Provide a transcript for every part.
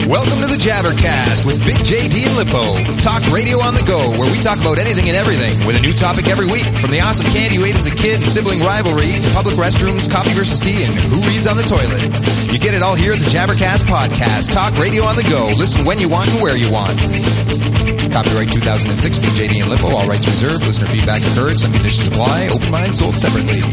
Welcome to the Jabbercast with Big JD and Lippo. Talk radio on the go, where we talk about anything and everything with a new topic every week. From the awesome candy you ate as a kid and sibling rivalry to public restrooms, coffee versus tea, and who reads on the toilet. You get it all here at the Jabbercast Podcast. Talk radio on the go. Listen when you want and where you want. Copyright 2006, Big JD and Lippo. All rights reserved. Listener feedback encouraged. Some conditions apply. Open mind sold separately.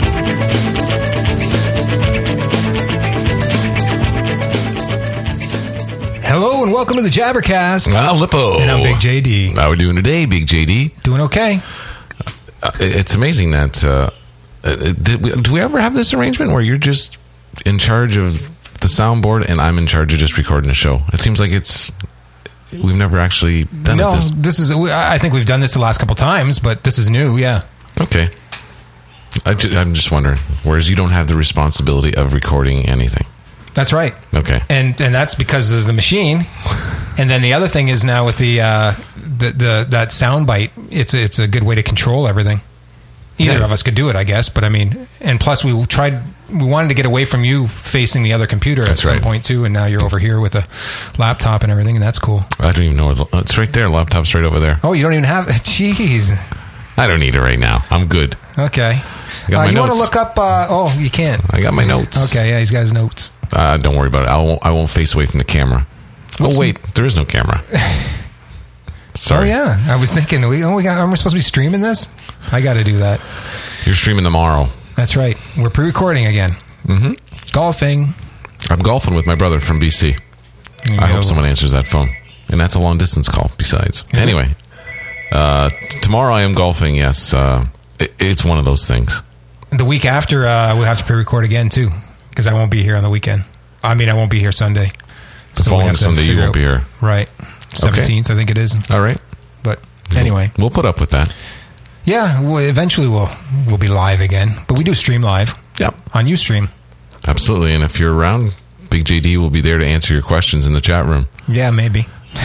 Hello and welcome to the Jabbercast. I'm Lippo. And I'm Big JD. How are we doing today, Big JD? Doing okay. It's amazing that... do we ever have this arrangement where you're just in charge of the soundboard and I'm in charge of just recording a show? It seems like we've never actually done it this. I think we've done this the last couple times, but this is new, yeah. Okay. I'm just wondering, whereas you don't have the responsibility of recording anything. That's right. Okay. And that's because of the machine. And then the other thing is now with the that sound bite, it's a good way to control everything. Either of us could do it, I guess, but I mean, and plus we wanted to get away from you facing the other computer at some point too, and now you're over here with a laptop and everything, and that's cool. I don't even know it's right there. Laptop's right over there. Oh, you don't even have it? Jeez. I don't need it right now. I'm good. Okay. You want to look up? You can't. I got my notes. Okay, yeah, he's got his notes. Don't worry about it. I won't face away from the camera. Wait, there is no camera. Sorry. Oh yeah, I was thinking. Are we supposed to be streaming this? I got to do that. You're streaming tomorrow. That's right. We're pre-recording again. Mm-hmm. Golfing. I'm golfing with my brother from BC. I hope someone answers that phone. And that's a long distance call. Besides, anyway, tomorrow I am golfing. Yes, it's one of those things. The week after, we'll have to pre-record again too, because I won't be here on the weekend. I mean, I won't be here Sunday. The following Sunday, you won't be here. Right. 17th, I think it is. All right. But anyway. We'll put up with that. Yeah, eventually we'll be live again. But we do stream live. Yeah. On Ustream. Absolutely. And if you're around, Big JD will be there to answer your questions in the chat room. Yeah, maybe.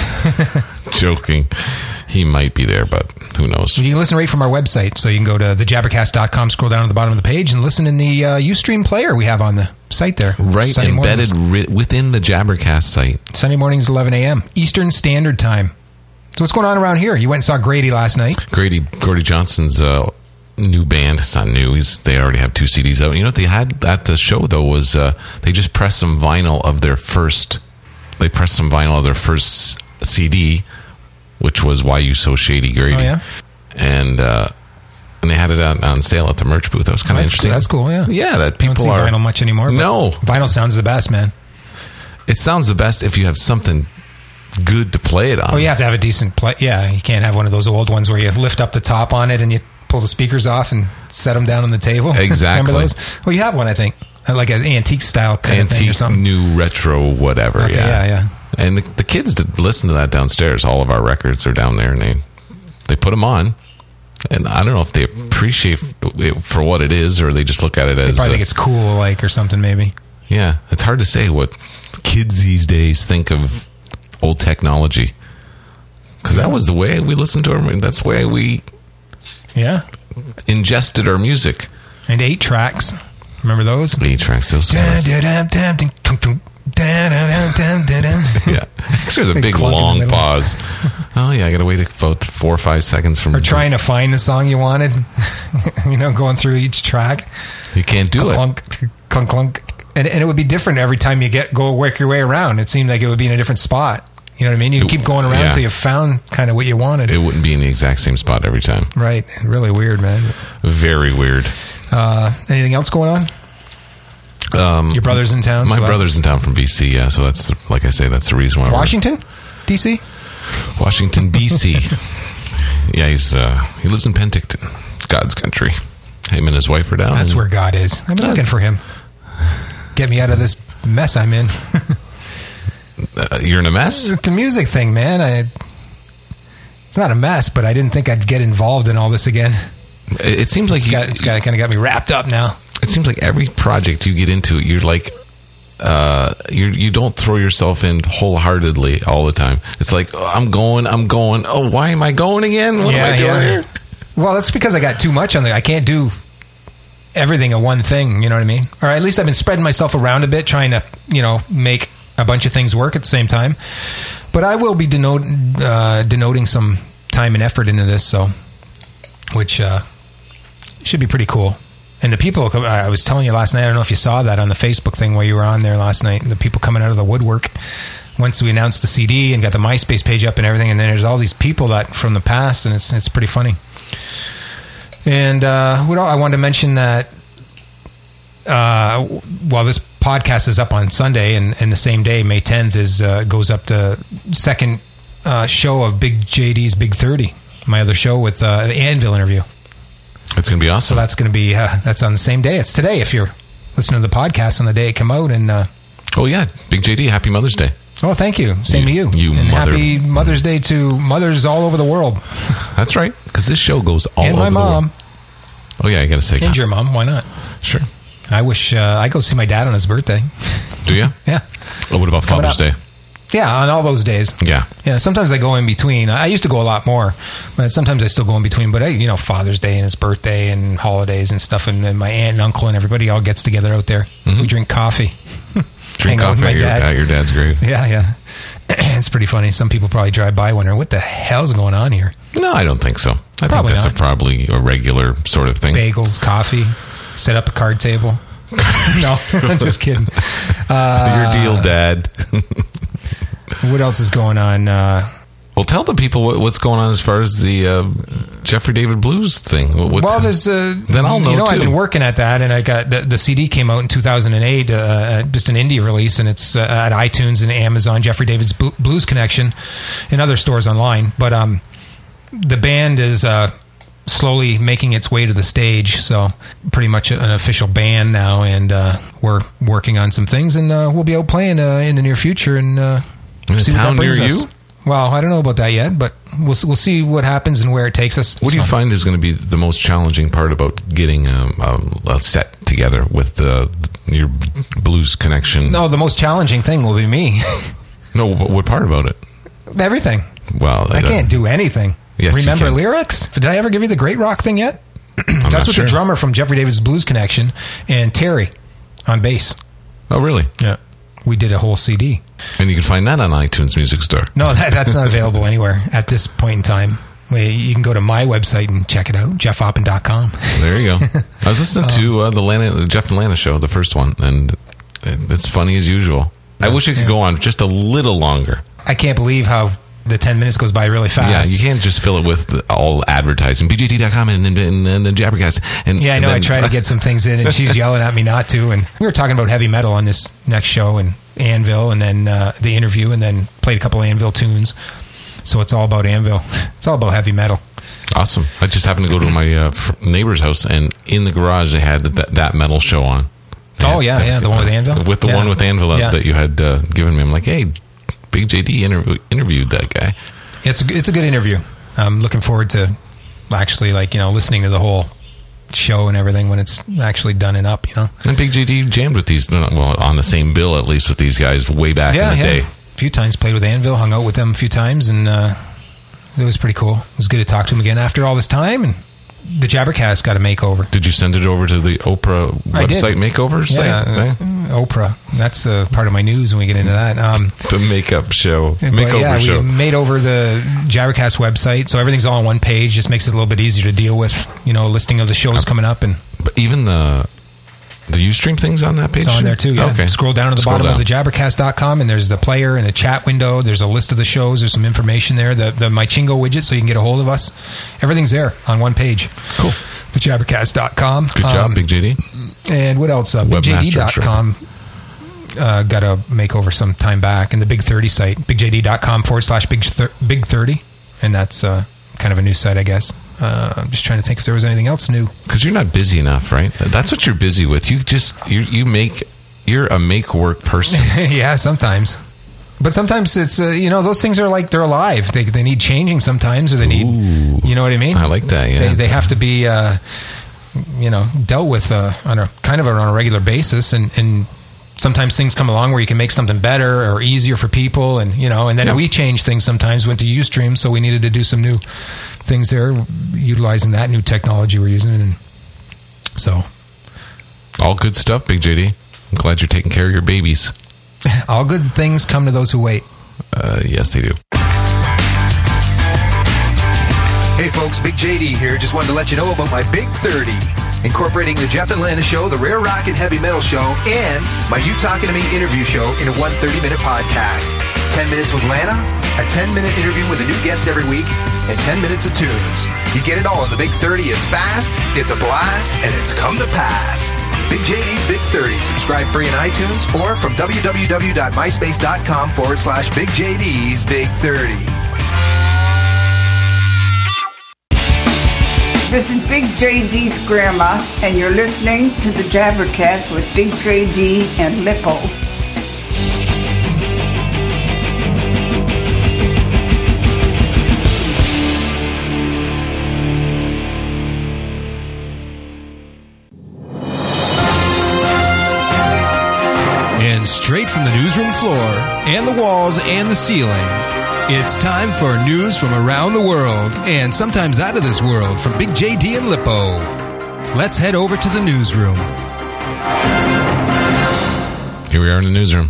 Joking. He might be there, but who knows? You can listen right from our website. So you can go to thejabbercast.com, scroll down to the bottom of the page, and listen in the Ustream player we have on the site there. Right, Sunday embedded within the Jabbercast site. Sunday mornings, 11 a.m. Eastern Standard Time. So what's going on around here? You went and saw Grady last night. Gordy Johnson's new band. It's not new. They already have 2 CDs out. You know what they had at the show, though, was they just pressed some vinyl of their first... They pressed some vinyl of their first CD, which was Why You So Shady, Grady. Oh, yeah? And they had it on sale at the merch booth. That was kind of interesting. That's cool, yeah. Yeah, that people don't see vinyl much anymore. No. Vinyl sounds the best, man. It sounds the best if you have something good to play it on. Oh, you have to have a decent play. Yeah, you can't have one of those old ones where you lift up the top on it and you pull the speakers off and set them down on the table. Exactly. Remember those? Well, you have one, I think. Like an antique style kind of thing or something. New retro whatever. Okay, yeah. And the kids that listen to that downstairs, all of our records are down there, and they put them on. And I don't know if they appreciate it for what it is, or they just look at it as... They probably think it's cool, or something, maybe. Yeah, it's hard to say what kids these days think of old technology. Because that was the way we listened to them. That's the way we ingested our music. And 8 tracks. Remember those? 8 tracks, those guys. Yeah. There's a big long pause. Oh yeah, I gotta wait about 4 or 5 seconds from... Or trying to find the song you wanted. Going through each track. You can't do clunk, it. Clunk, clunk. And it would be different every time you go work your way around. It seemed like it would be in a different spot. You know what I mean? You keep going around until you found kind of what you wanted. It wouldn't be in the exact same spot every time. Right. Really weird, man. Very weird. Anything else going on? Your brother's in town? My brother's in town from BC, yeah. So that's, like I say, that's the reason why. Washington? DC? Washington, BC. Yeah, he lives in Penticton, God's country. Him and his wife are down. That's where God is. I've been looking for him. Get me out of this mess I'm in. You're in a mess? It's the music thing, man. It's not a mess, but I didn't think I'd get involved in all this again. It seems like it's kind of got me wrapped up now. It seems like every project you get into, you're like, you don't throw yourself in wholeheartedly all the time. It's like, I'm going. Oh, why am I going again? What am I doing here? Well, that's because I got too much on there. I can't do everything in one thing. You know what I mean? Or at least I've been spreading myself around a bit, trying to, make a bunch of things work at the same time. But I will be denoting some time and effort into this, which should be pretty cool. And the people, I was telling you last night, I don't know if you saw that on the Facebook thing while you were on there last night, the people coming out of the woodwork once we announced the CD and got the MySpace page up and everything, and then there's all these people that from the past, and it's pretty funny. And I wanted to mention that while this podcast is up on Sunday, and the same day, May 10th, goes up the second show of Big JD's Big 30, my other show with the Anvil interview. It's going to be awesome. So that's going to be, that's on the same day. It's today if you're listening to the podcast on the day it came out. And oh, yeah. Big JD, happy Mother's Day. Oh, thank you. Same to you. And mother. Happy Mother's Day to mothers all over the world. That's right, because this show goes all over the world. And my mom. Oh, yeah, I got to say. And your mom. Why not? Sure. I wish I go see my dad on his birthday. Do you? Yeah. Oh, what about Father's Day? Yeah, on all those days. Yeah. Yeah, sometimes I go in between. I used to go a lot more, but sometimes I still go in between. But, Father's Day and his birthday and holidays and stuff, and my aunt and uncle and everybody all gets together out there. Mm-hmm. We drink coffee. Drink coffee at your dad's grave. Yeah. It's pretty funny. Some people probably drive by wondering, what the hell's going on here? No, I don't think so. I think that's probably a regular sort of thing. Bagels, coffee, set up a card table. No, I'm just kidding. Your deal, Dad. What else is going on? Well, tell the people what's going on as far as the Jeffrey David Blues thing. There's then I'll know too. I've been working at that, and I got the CD came out in 2008, just an indie release, and it's at iTunes and Amazon. Jeffrey David's Blues Connection, and other stores online. But the band is slowly making its way to the stage, so pretty much an official band now, and we're working on some things, and we'll be out playing in the near future, and in a town near you. Well, I don't know about that yet, but we'll see what happens and where it takes us. What do you find is going to be the most challenging part about getting a set together with your Blues Connection? No, the most challenging thing will be me. No, what part about it? Everything. Well, I can't do anything. Yes, remember lyrics? Did I ever give you the Great Rock thing yet? That's with the drummer from Jeffrey David's Blues Connection and Terry on bass. Oh, really? Yeah. We did a whole CD. And you can find that on iTunes Music Store. No, that's not available anywhere at this point in time. You can go to my website and check it out, jeffoppen.com. There you go. I was listening to the Jeff and Lana show, the first one, and it's funny as usual. I wish it could go on just a little longer. I can't believe how the 10 minutes goes by really fast. Yeah, you can't just fill it with all advertising. BJD.com and the Jabbercast. Yeah, I know. I try to get some things in, and she's yelling at me not to. And we were talking about heavy metal on this next show, and Anvil, and then the interview, and then played a couple of Anvil tunes. So it's all about Anvil. It's all about heavy metal. Awesome. I just happened to go to my neighbor's house, and in the garage they had that metal show on. Oh, yeah, the one with Anvil? With the one with Anvil that you had given me. I'm like, hey, Big JD interviewed that guy. It's a good interview. I'm looking forward to actually listening to the whole show and everything when it's actually done and up. And Big JD jammed with these, on the same bill at least with these guys way back in the day. A few times played with Anvil, hung out with them a few times, and it was pretty cool. It was good to talk to him again after all this time. And the Jabbercast got a makeover. Did you send it over to the Oprah website makeover site? Yeah, Oprah. That's part of my news when we get into that. The makeup show. Makeover show. We made over the Jabbercast website, so everything's all on one page. Just makes it a little bit easier to deal with, a listing of the shows coming up. But even the Ustream thing's on that page? It's on there too, yeah. Okay. Scroll down to the bottom of the Jabbercast.com, and there's the player and the chat window. There's a list of the shows. There's some information there. The MyChingo widget, so you can get a hold of us. Everything's there on one page. Cool. The Jabbercast.com. Good job, Big JD. And what else? BigJD.com got a makeover some time back. And the Big 30 site, BigJD.com/Big30. And that's kind of a new site, I guess. I'm just trying to think if there was anything else new. Because you're not busy enough, right? That's what you're busy with. You're a make work person. Yeah, sometimes. But sometimes it's, those things are like they're alive. They need changing sometimes, or they need, you know what I mean? I like that, yeah. They have to be, dealt with on a regular basis. And sometimes things come along where you can make something better or easier for people. And, and then we change things sometimes, went to Ustream, so we needed to do some new things there, utilizing that new technology we're using. And so. All good stuff, Big JD. I'm glad you're taking care of your babies. All good things come to those who wait. Yes, they do. Hey folks, Big JD here. Just wanted to let you know about my Big 30. Incorporating the Jeff and Lana Show, the Rare Rock and Heavy Metal Show, and my You Talking to Me interview show in a 130-minute podcast. 10 minutes with Lana, a 10-minute interview with a new guest every week, and 10 minutes of tunes. You get it all in the Big 30. It's fast, it's a blast, and it's come to pass. Big JD's Big 30. Subscribe free in iTunes or from www.myspace.com/Big JD's Big 30. This is Big JD's grandma, and you're listening to the Jabbercats with Big JD and Lippo. And straight from the newsroom floor and the walls and the ceiling, it's time for news from around the world and sometimes out of this world from Big JD and Lippo. Let's head over to the newsroom. Here we are in the newsroom.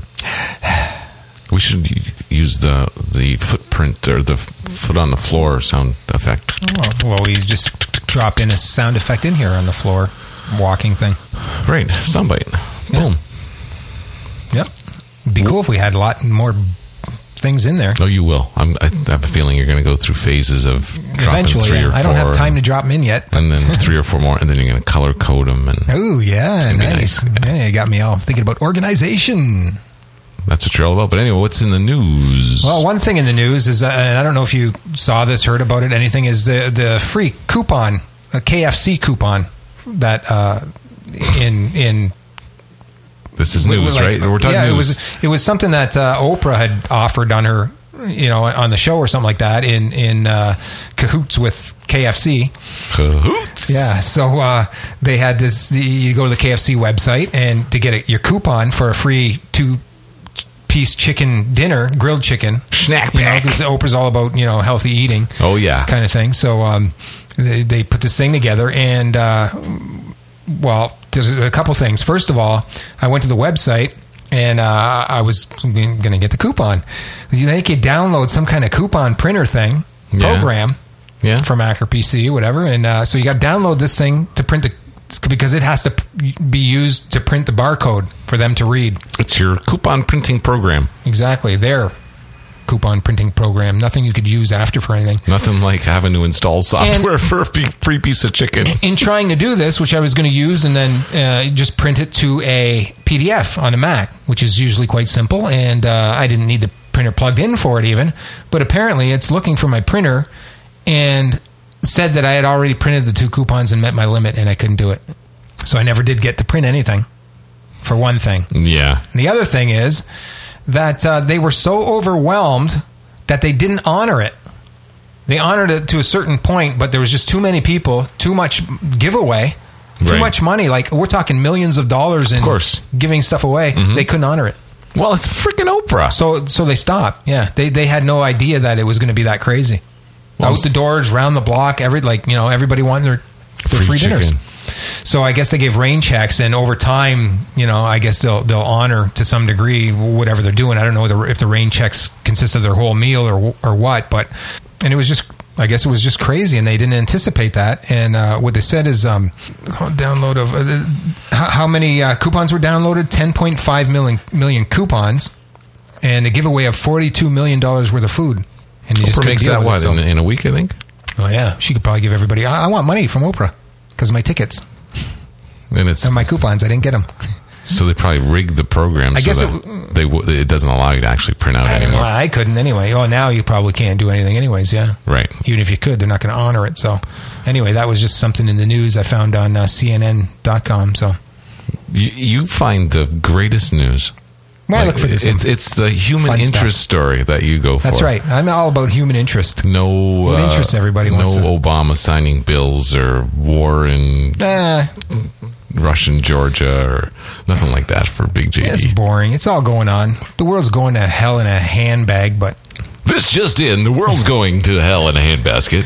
We should use the footprint or the foot on the floor sound effect. Well, we just drop in a sound effect in here on the floor walking thing. Right, soundbite. Yeah. Boom. Yep. It'd be cool if we had a lot more things in there. Oh, you will. I have a feeling you're going to go through phases of dropping Eventually, 3 or 4. I don't have time to drop them in yet. And then 3 or 4 more, and then you're going to color code them. And oh, yeah, nice. Yeah. Yeah, you got me all thinking about organization. That's what you're all about. But anyway, what's in the news? Well, one thing in the news is, and I don't know if you saw this, heard about it, anything, is the free coupon, a KFC coupon that in this is news, right? We're talking news. It was something that Oprah had offered on her, on the show or something like that in cahoots with KFC. Cahoots? Yeah. So they had this. You go to the KFC website and to get your coupon for a free 2-piece chicken dinner, grilled chicken, snack pack. Because Oprah's all about healthy eating. Oh yeah, kind of thing. So they put this thing together and. Well, there's a couple things. First of all, I went to the website and I was going to get the coupon. They could download some kind of coupon printer thing, program from Mac or PC, whatever. And so you got to download this thing to print because it has to be used to print the barcode for them to read. It's your coupon printing program. Exactly. Their coupon printing program. Nothing you could use after for anything. Nothing like having to install software for a free piece of chicken. In trying to do this, which I was going to use and then just print it to a PDF on a Mac, which is usually quite simple, and I didn't need the printer plugged in for it even, but apparently it's looking for my printer and said that I had already printed the 2 coupons and met my limit and I couldn't do it. So I never did get to print anything, for one thing. Yeah. And the other thing is that they were so overwhelmed that they didn't honor it. They honored it to a certain point, but there was just too many people, too much giveaway, too much money. Like, we're talking millions of dollars in giving stuff away. Mm-hmm. They couldn't honor it. Well, it's freaking Oprah. So they stopped. Yeah, they had no idea that it was going to be that crazy. Well, out the doors, round the block, everybody wanted their free dinners. So I guess they gave rain checks, and over time, I guess they'll honor to some degree whatever they're doing. I don't know if the rain checks consist of their whole meal or what, and it was just, I guess it was just crazy, and they didn't anticipate that. And what they said is, download of how many coupons were downloaded? 10.5 million coupons, and a giveaway of $42 million worth of food. And you just couldn't deal with it. In a week, I think. Oh yeah, she could probably give everybody. I want money from Oprah. Because of my tickets and my coupons, I didn't get them. So they probably rigged the program so that it doesn't allow you to actually print out anymore. I couldn't anyway. Oh, now you probably can't do anything anyways, yeah. Right. Even if you could, they're not going to honor it. So anyway, that was just something in the news I found on CNN.com. So you find the greatest news. Well, I look for this. It's the human interest story that you go for. That's right. I'm all about human interest. No interest everybody wants. No Obama signing bills or war in Russian Georgia or nothing like that for Big JD. It's boring. It's all going on. The world's going to hell in a handbag, but this just in: the world's going to hell in a handbasket.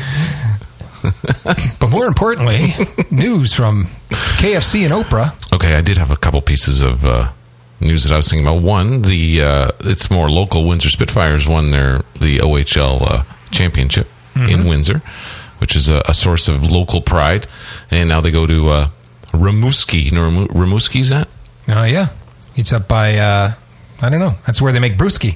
But more importantly, news from KFC and Oprah. Okay, I did have a couple pieces of news that I was thinking about. One, it's more local. Windsor Spitfires won the OHL championship in Windsor, which is a source of local pride. And now they go to Rimouski. You know where Rimouski's at? Oh, yeah. It's up by, I don't know. That's where they make brewski.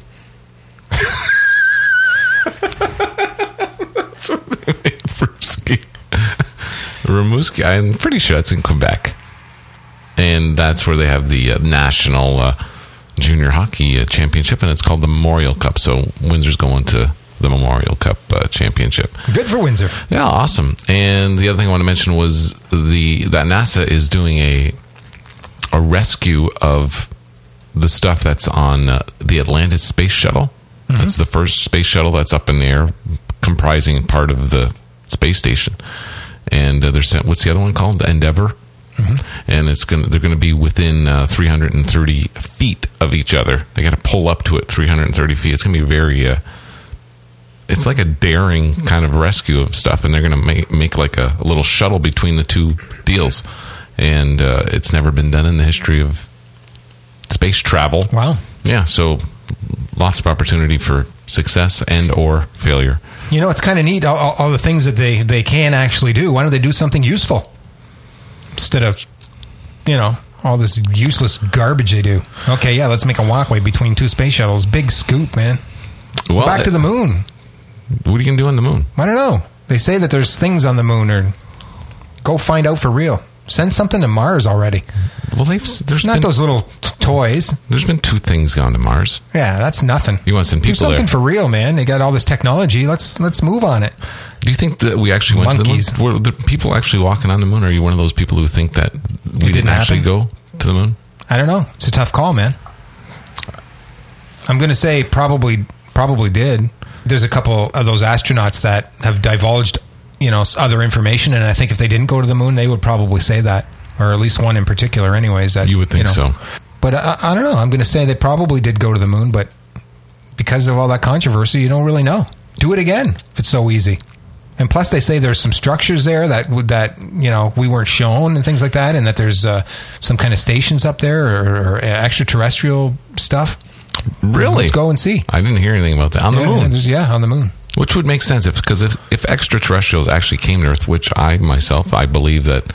That's where they make brewski. Rimouski. I'm pretty sure that's in Quebec. And that's where they have the national junior hockey championship, and it's called the Memorial Cup. So Windsor's going to the Memorial Cup championship. Good for Windsor. Yeah, awesome. And the other thing I want to mention was that NASA is doing a rescue of the stuff that's on the Atlantis space shuttle. Mm-hmm. That's the first space shuttle that's up in the air, comprising part of the space station. And what's the other one called? The Endeavour. Mm-hmm. And they're going to be within 330 feet of each other. They got to pull up to it 330 feet. It's going to be very. It's like a daring kind of rescue of stuff, and they're going to make like a little shuttle between the two deals. And it's never been done in the history of space travel. Wow. Yeah. So lots of opportunity for success and or failure. You know, it's kind of neat. All the things that they can actually do. Why don't they do something useful? Instead of, all this useless garbage they do. Okay, yeah, let's make a walkway between two space shuttles. Big scoop, man. Well, back to the moon. What are you going to do on the moon? I don't know. They say that there's things on the moon, or go find out for real. Send something to Mars already. Well, there's not those little toys. There's been 2 things gone to Mars. Yeah, that's nothing. You want to send people do something there. For real, man. They got all this technology. Let's move on it. Do you think that we actually went to the moon? Were the people actually walking on the moon, or are you one of those people who think that we didn't actually go to the moon? I don't know. It's a tough call, man. I'm going to say probably did. There's a couple of those astronauts that have divulged, other information, and I think if they didn't go to the moon, they would probably say that, or at least one in particular, anyways. That you would think so. But I don't know. I'm going to say they probably did go to the moon, but because of all that controversy, you don't really know. Do it again if it's so easy. And plus, they say there's some structures there that we weren't shown and things like that, and that there's some kind of stations up there or extraterrestrial stuff. Really? Let's go and see. I didn't hear anything about that. On the moon? Yeah, on the moon. Which would make sense because if extraterrestrials actually came to Earth, which I believe that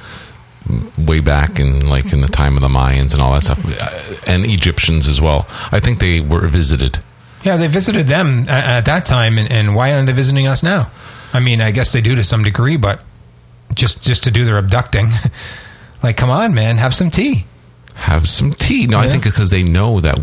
way back in the time of the Mayans and all that stuff, and Egyptians as well, I think they were visited. Yeah, they visited them at that time, and why aren't they visiting us now? I mean, I guess they do to some degree, but just to do their abducting. Like, come on, man, have some tea. Have some tea. No, yeah. I think because they know that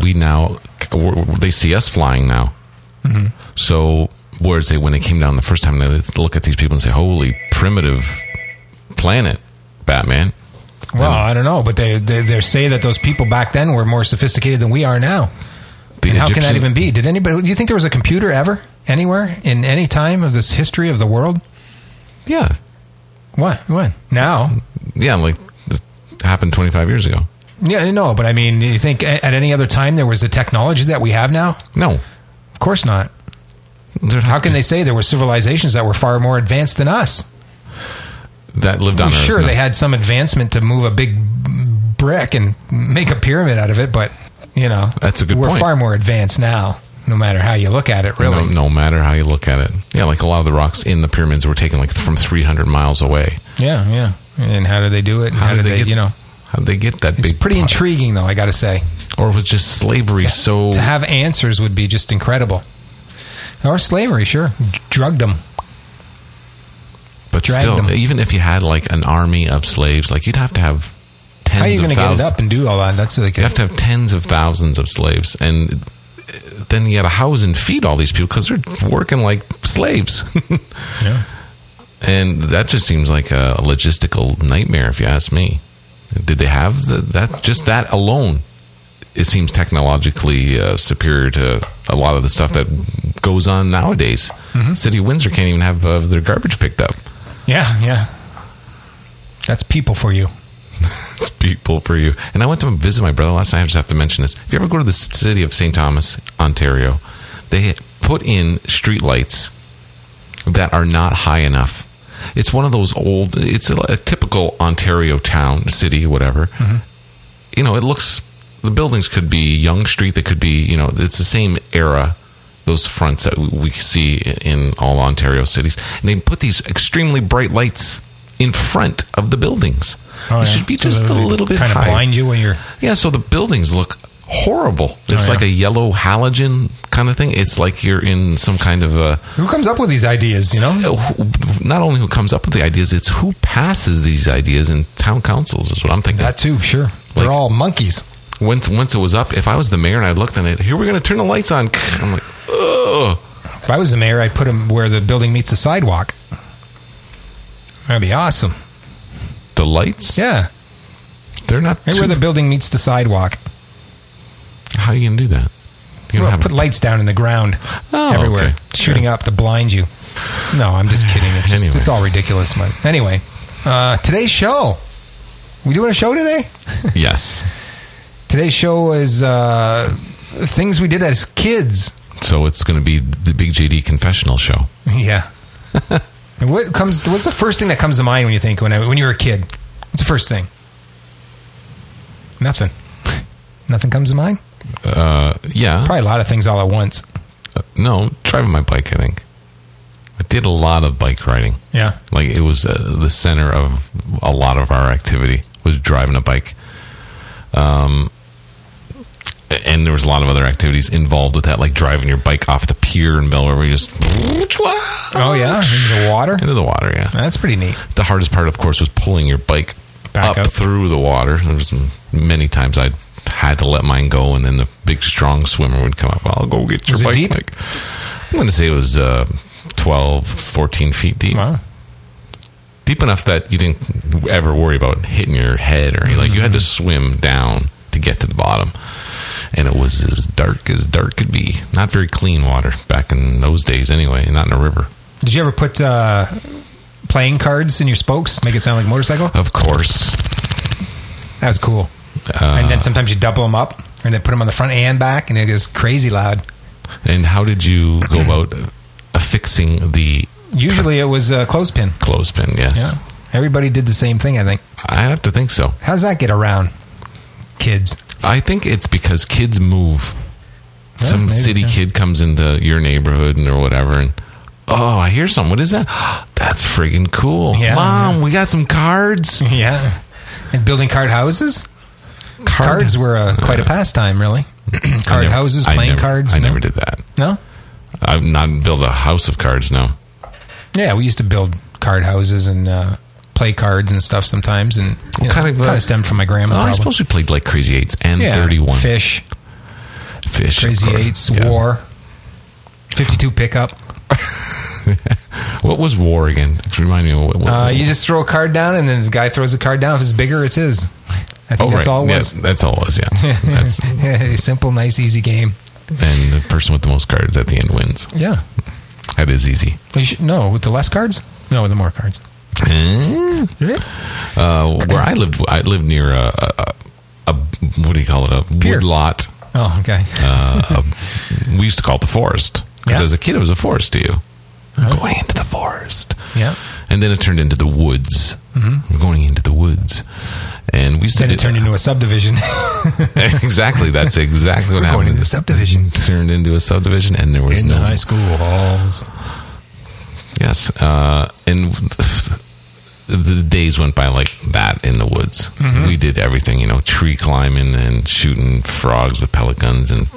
they see us flying now. Mm-hmm. So, whereas when they came down the first time, they look at these people and say, holy primitive planet, Batman. Well, I don't know, but they say that those people back then were more sophisticated than we are now. And how can that even be? Do you think there was a computer ever, anywhere, in any time of this history of the world? Yeah. What? When? Now? Yeah, like it happened 25 years ago. Yeah, no, but I mean, you think at any other time there was the technology that we have now? No. Of course not. How can they say there were civilizations that were far more advanced than us? That lived on Earth. Sure, they had some advancement to move a big brick and make a pyramid out of it, but, that's a good point. We're far more advanced now, no matter how you look at it, really. No matter how you look at it. Yeah, like a lot of the rocks in the pyramids were taken from 300 miles away. Yeah. And how did they do it? And how did they how did they get that big? It's pretty intriguing, though, I got to say. Or was just slavery to have answers would be just incredible. Or slavery, sure. Drugged them. But still, even if you had like an army of slaves, like you'd have to have tens of thousands. How are you going to get it up and do all that? That's like you have to have tens of thousands of slaves, and then you got to house and feed all these people because they're working like slaves. Yeah. And that just seems like a logistical nightmare, if you ask me. Did they have that? Just that alone, it seems technologically superior to a lot of the stuff that goes on nowadays. Mm-hmm. City of Windsor can't even have their garbage picked up. Yeah. That's people for you. It's people for you. And I went to visit my brother last night. I just have to mention this. If you ever go to the city of St. Thomas, Ontario, they put in street lights that are not high enough. It's one of those it's a typical Ontario town, city, whatever. Mm-hmm. It looks the buildings could be Yonge Street. They could be, it's the same era. Those fronts that we see in all Ontario cities, and they put these extremely bright lights in front of the buildings. Oh, it should be just a little bit kind of higher. blind you when you're. Yeah, so the buildings look horrible. It's like a yellow halogen kind of thing. It's like you're in some kind of a... Who comes up with these ideas, Not only who comes up with the ideas, it's who passes these ideas in town councils is what I'm thinking. That too, sure. They're all monkeys. Once it was up, if I was the mayor and I looked at it, here we're going to turn the lights on. I'm like, ugh. If I was the mayor, I'd put them where the building meets the sidewalk. That'd be awesome. The lights? Yeah. They're not... Right where the building meets the sidewalk. How are you going to do that? You don't have put lights down in the ground everywhere, shooting up to blind you. No, I'm just kidding. It's just, it's all ridiculous. But anyway, today's show. We doing a show today? Yes. Today's show is things we did as kids. So it's going to be the Big JD confessional show. Yeah. And what's the first thing that comes to mind when you think when you were a kid? What's the first thing? Nothing. Nothing comes to mind? Yeah. Probably a lot of things all at once. No, driving my bike, I think. I did a lot of bike riding. Yeah. Like it was the center of a lot of our activity was driving a bike. And there was a lot of other activities involved with that, like driving your bike off the pier in Melbourne where you just... Oh, yeah? Into the water? Into the water, yeah. That's pretty neat. The hardest part, of course, was pulling your bike back up through the water. There was many times I had to let mine go, and then the big, strong swimmer would come up. Well, I'll go get your bike. Deep? I'm going to say it was 12, 14 feet deep. Wow. Deep enough that you didn't ever worry about hitting your head or anything. Like you had to swim down to get to the bottom. And it was as dark could be. Not very clean water back in those days anyway, not in a river. Did you ever put playing cards in your spokes? Make it sound like a motorcycle? Of course. That was cool. And then sometimes you double them up and then put them on the front and back and it gets crazy loud. And how did you go about affixing the... Usually it was a clothespin. Clothespin, yes. Yeah. Everybody did the same thing, I think. I have to think so. How does that get around kids? I think it's because kids move. Yeah, some city kid comes into your neighborhood or whatever, and I hear something. What is that? That's friggin' cool. Yeah, Mom, we got some cards. Yeah. And building card houses? Cards were quite a pastime, really. Houses, playing cards. I never did that. No? I've not built a house of cards, no. Yeah, we used to build card houses and play cards and stuff sometimes, and kind of stemmed from my grandma. I suppose we played like Crazy Eights and 31. Fish, Crazy Eights, yeah. War, 52 pickup. What was War again? Remind me. What you just throw a card down, and then the guy throws the card down. If it's bigger, it's his. I think that's all it was. Yeah, that's all it was, yeah. That's simple, nice, easy game. And the person with the most cards at the end wins. Yeah. That is easy. No, with the less cards? No, with the more cards. Where I lived near a what do you call it? A wood lot. Oh, okay. We used to call it the forest. Because as a kid, it was a forest to you. Going into the forest. Yeah. And then it turned into the woods. Mm-hmm. We're going into the woods. And we used to... Then it turned into a subdivision. Exactly. That's exactly what happened. Going into the subdivision. Turned into a subdivision, and there was in the high school halls. Yes. And the days went by like that in the woods. Mm-hmm. We did everything, tree climbing and shooting frogs with pellet guns and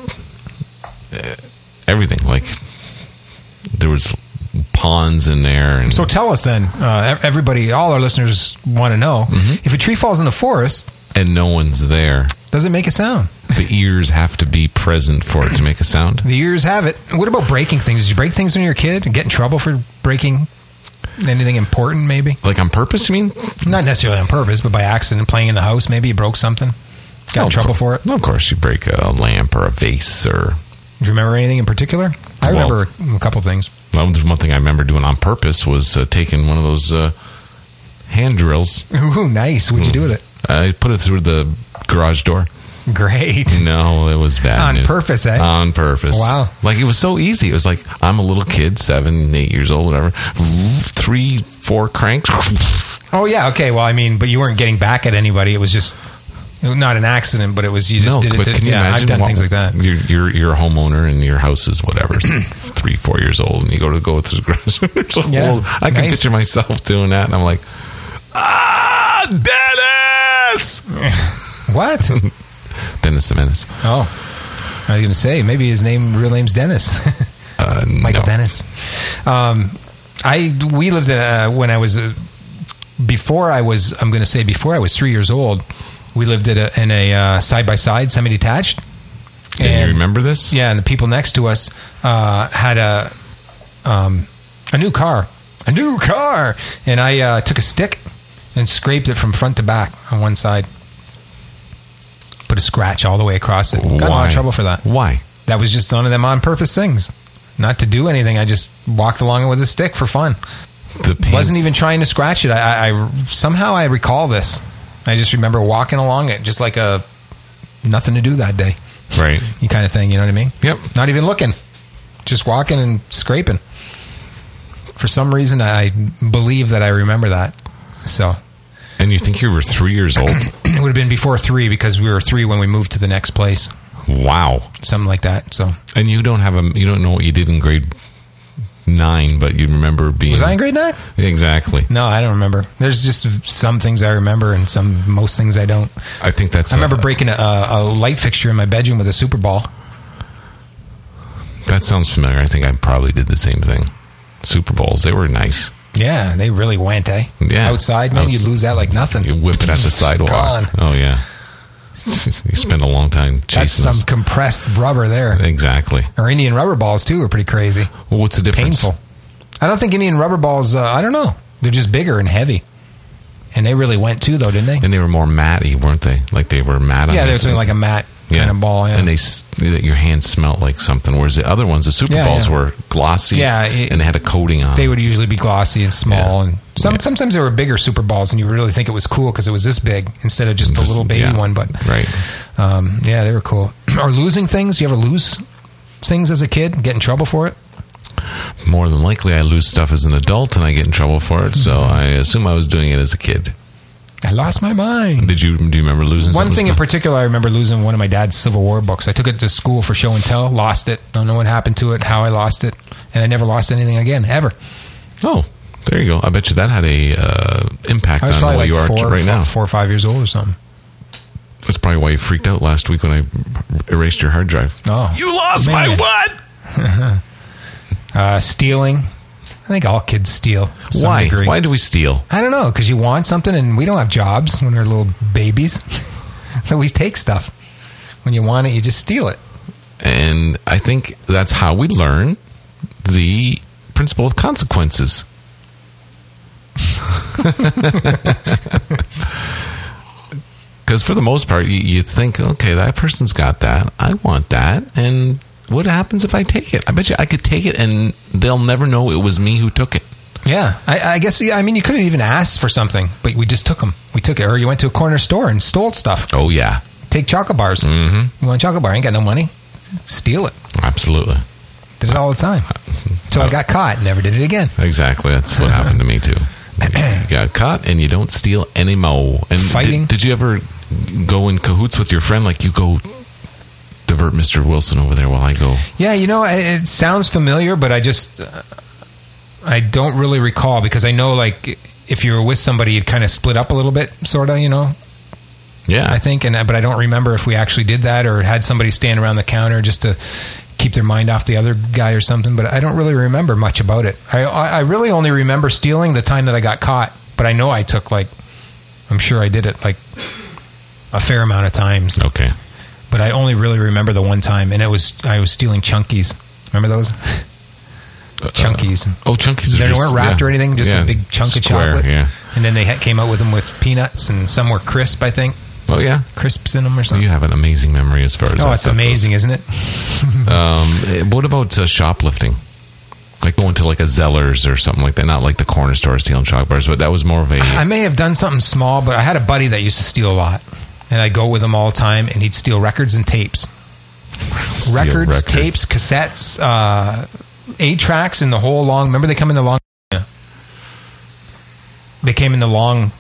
everything. Like, there was ponds in there. And so tell us then, everybody, all our listeners want to know, if a tree falls in the forest and no one's there, does it make a sound? The ears have to be present for it to make a sound. The ears have it. What about breaking things? Did you break things when you were a kid and get in trouble for breaking anything important, maybe? Like on purpose, you mean? Not necessarily on purpose, but by accident, playing in the house, maybe you broke something? Got in trouble for it? Well, of course, you break a lamp or a vase or... Do you remember anything in particular? I remember a couple things. Well, there's one thing I remember doing on purpose was taking one of those hand drills. Ooh, nice. What'd you do with it? I put it through the garage door. Great. No, it was bad. On purpose, eh? On purpose. Wow. Like, it was so easy. It was like, I'm a little kid, 7, 8 years old, whatever. 3, 4 cranks. Oh, yeah. Okay. Well, I mean, but you weren't getting back at anybody. It was just... Not an accident, but it was, you just did it. But can you imagine? I've done things like that. You're a homeowner and your house is whatever, 3-4 years old, and you go to the garage. I can picture myself doing that, and I'm like, Dennis! What? Dennis the Menace. Oh, I was going to say, maybe his real name's Dennis. Michael Dennis. We lived when I was, before I was 3 years old, we lived in a side-by-side, semi-detached. And you remember this? Yeah, and the people next to us had a new car. A new car! And I took a stick and scraped it from front to back on one side. Put a scratch all the way across it. Got in a lot of trouble for that. Why? That was just one of them on-purpose things. Not to do anything. I just walked along it with a stick for fun. Wasn't even trying to scratch it. I somehow I recall this. I just remember walking along it, just like nothing to do that day. Right. You kind of thing, you know what I mean? Yep. Not even looking. Just walking and scraping. For some reason, I believe that I remember that. So. And you think you were 3 years old? It would have been before 3 because we were 3 when we moved to the next place. Wow. Something like that. So. And you don't know what you did in grade 9, but you remember being... Was I in grade 9? Exactly. No, I don't remember. There's just some things I remember and most things I don't. I think that's... I remember breaking a light fixture in my bedroom with a Super Ball. That sounds familiar. I think I probably did the same thing. Super Bowls, they were nice. Yeah, they really went, eh? Yeah. Outside, man, you'd lose that like nothing. You whip it at the sidewalk. Gone. Oh, yeah. You spend a long time chasing That's some compressed rubber there. Exactly. Or Indian rubber balls, too, are pretty crazy. Well, what's the difference? Painful. I don't think Indian rubber balls, I don't know. They're just bigger and heavy. And they really went, too, though, didn't they? And they were more matty, weren't they? Like they were matte on they were something like a matte kind of ball. Yeah. And your hands smelled like something. Whereas the other ones, the Super Balls, were glossy and they had a coating on. They would usually be glossy and small. And sometimes they were bigger Super Balls, and you would really think it was cool because it was this big instead of just a little baby one. But right. They were cool. Or losing things. You ever lose things as a kid? Get in trouble for it? More than likely, I lose stuff as an adult and I get in trouble for it. So I assume I was doing it as a kid. I lost my mind. Do you remember losing something? One thing in particular, I remember losing one of my dad's Civil War books. I took it to school for show and tell, lost it. Don't know what happened to it, how I lost it. And I never lost anything again, ever. Oh, there you go. I bet you that had a impact on what you are right now. 4 or 5 years old or something. That's probably why you freaked out last week when I erased your hard drive. Oh, you lost my what? Stealing. I think all kids steal. Why? Why do we steal? I don't know, because you want something, and we don't have jobs when we're little babies. So we take stuff. When you want it, you just steal it. And I think that's how we learn the principle of consequences. Because for the most part, you think, okay, that person's got that. I want that. And what happens if I take it? I bet you I could take it and they'll never know it was me who took it. Yeah. I guess, I mean, you could have even asked for something, but we just took them. We took it. Or you went to a corner store and stole stuff. Oh, yeah. Take chocolate bars. Mm-hmm. You want a chocolate bar? I ain't got no money. Steal it. Absolutely. Did it all the time. Until I got caught. Never did it again. Exactly. That's what happened to me, too. You got caught and you don't steal anymore. And fighting. Did you ever go in cahoots with your friend? Like you go divert Mr. Wilson over there while I go. Yeah, it sounds familiar, but I don't really recall because I know like if you were with somebody, you'd kind of split up a little bit, sort of, Yeah. I think, but I don't remember if we actually did that or had somebody stand around the counter just to keep their mind off the other guy or something, but I don't really remember much about it. I really only remember stealing the time that I got caught, but I know I took I'm sure I did it like a fair amount of times. Okay. But I only really remember the one time, and I was stealing Chunkies. Remember those? Chunkies. Chunkies. They weren't wrapped or anything, just a big chunk of chocolate. Yeah. And then they came out with them with peanuts, and some were crisp, I think. Oh, yeah. Crisps in them or something. You have an amazing memory as far as that it's amazing, goes. Isn't it? What about shoplifting? Like going to like a Zellers or something like that. Not like the corner store stealing chocolate bars, but that was more of a... I may have done something small, but I had a buddy that used to steal a lot. And I'd go with him all the time, and he'd steal records and tapes. Records, tapes, cassettes, 8-tracks, and the whole long... Remember they come in the long... Yeah. They came in the long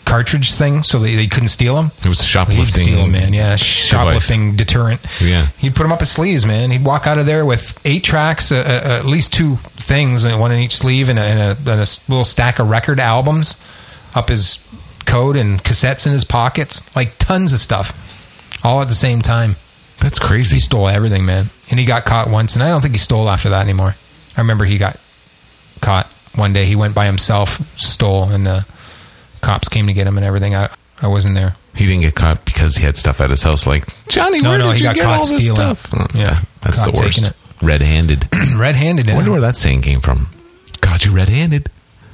cartridge thing so they couldn't steal them. It was shoplifting. He'd steal them, man. Yeah, shoplifting deterrent. Yeah. He'd put them up his sleeves, man. He'd walk out of there with 8 tracks, at least 2 things, one in each sleeve, and a little stack of record albums up his coat and cassettes in his pockets. Like tons of stuff, all at the same time. That's crazy. He stole everything, man. And he got caught once, and I don't think he stole after that anymore. I remember he got caught one day. He went by himself, stole, and cops came to get him and everything. I wasn't there. He didn't get caught because he had stuff at his house like, Johnny, where did you get all this stuff? Yeah, that's the worst. Red-handed. Red-handed, yeah. I wonder where that saying came from. God, you red-handed.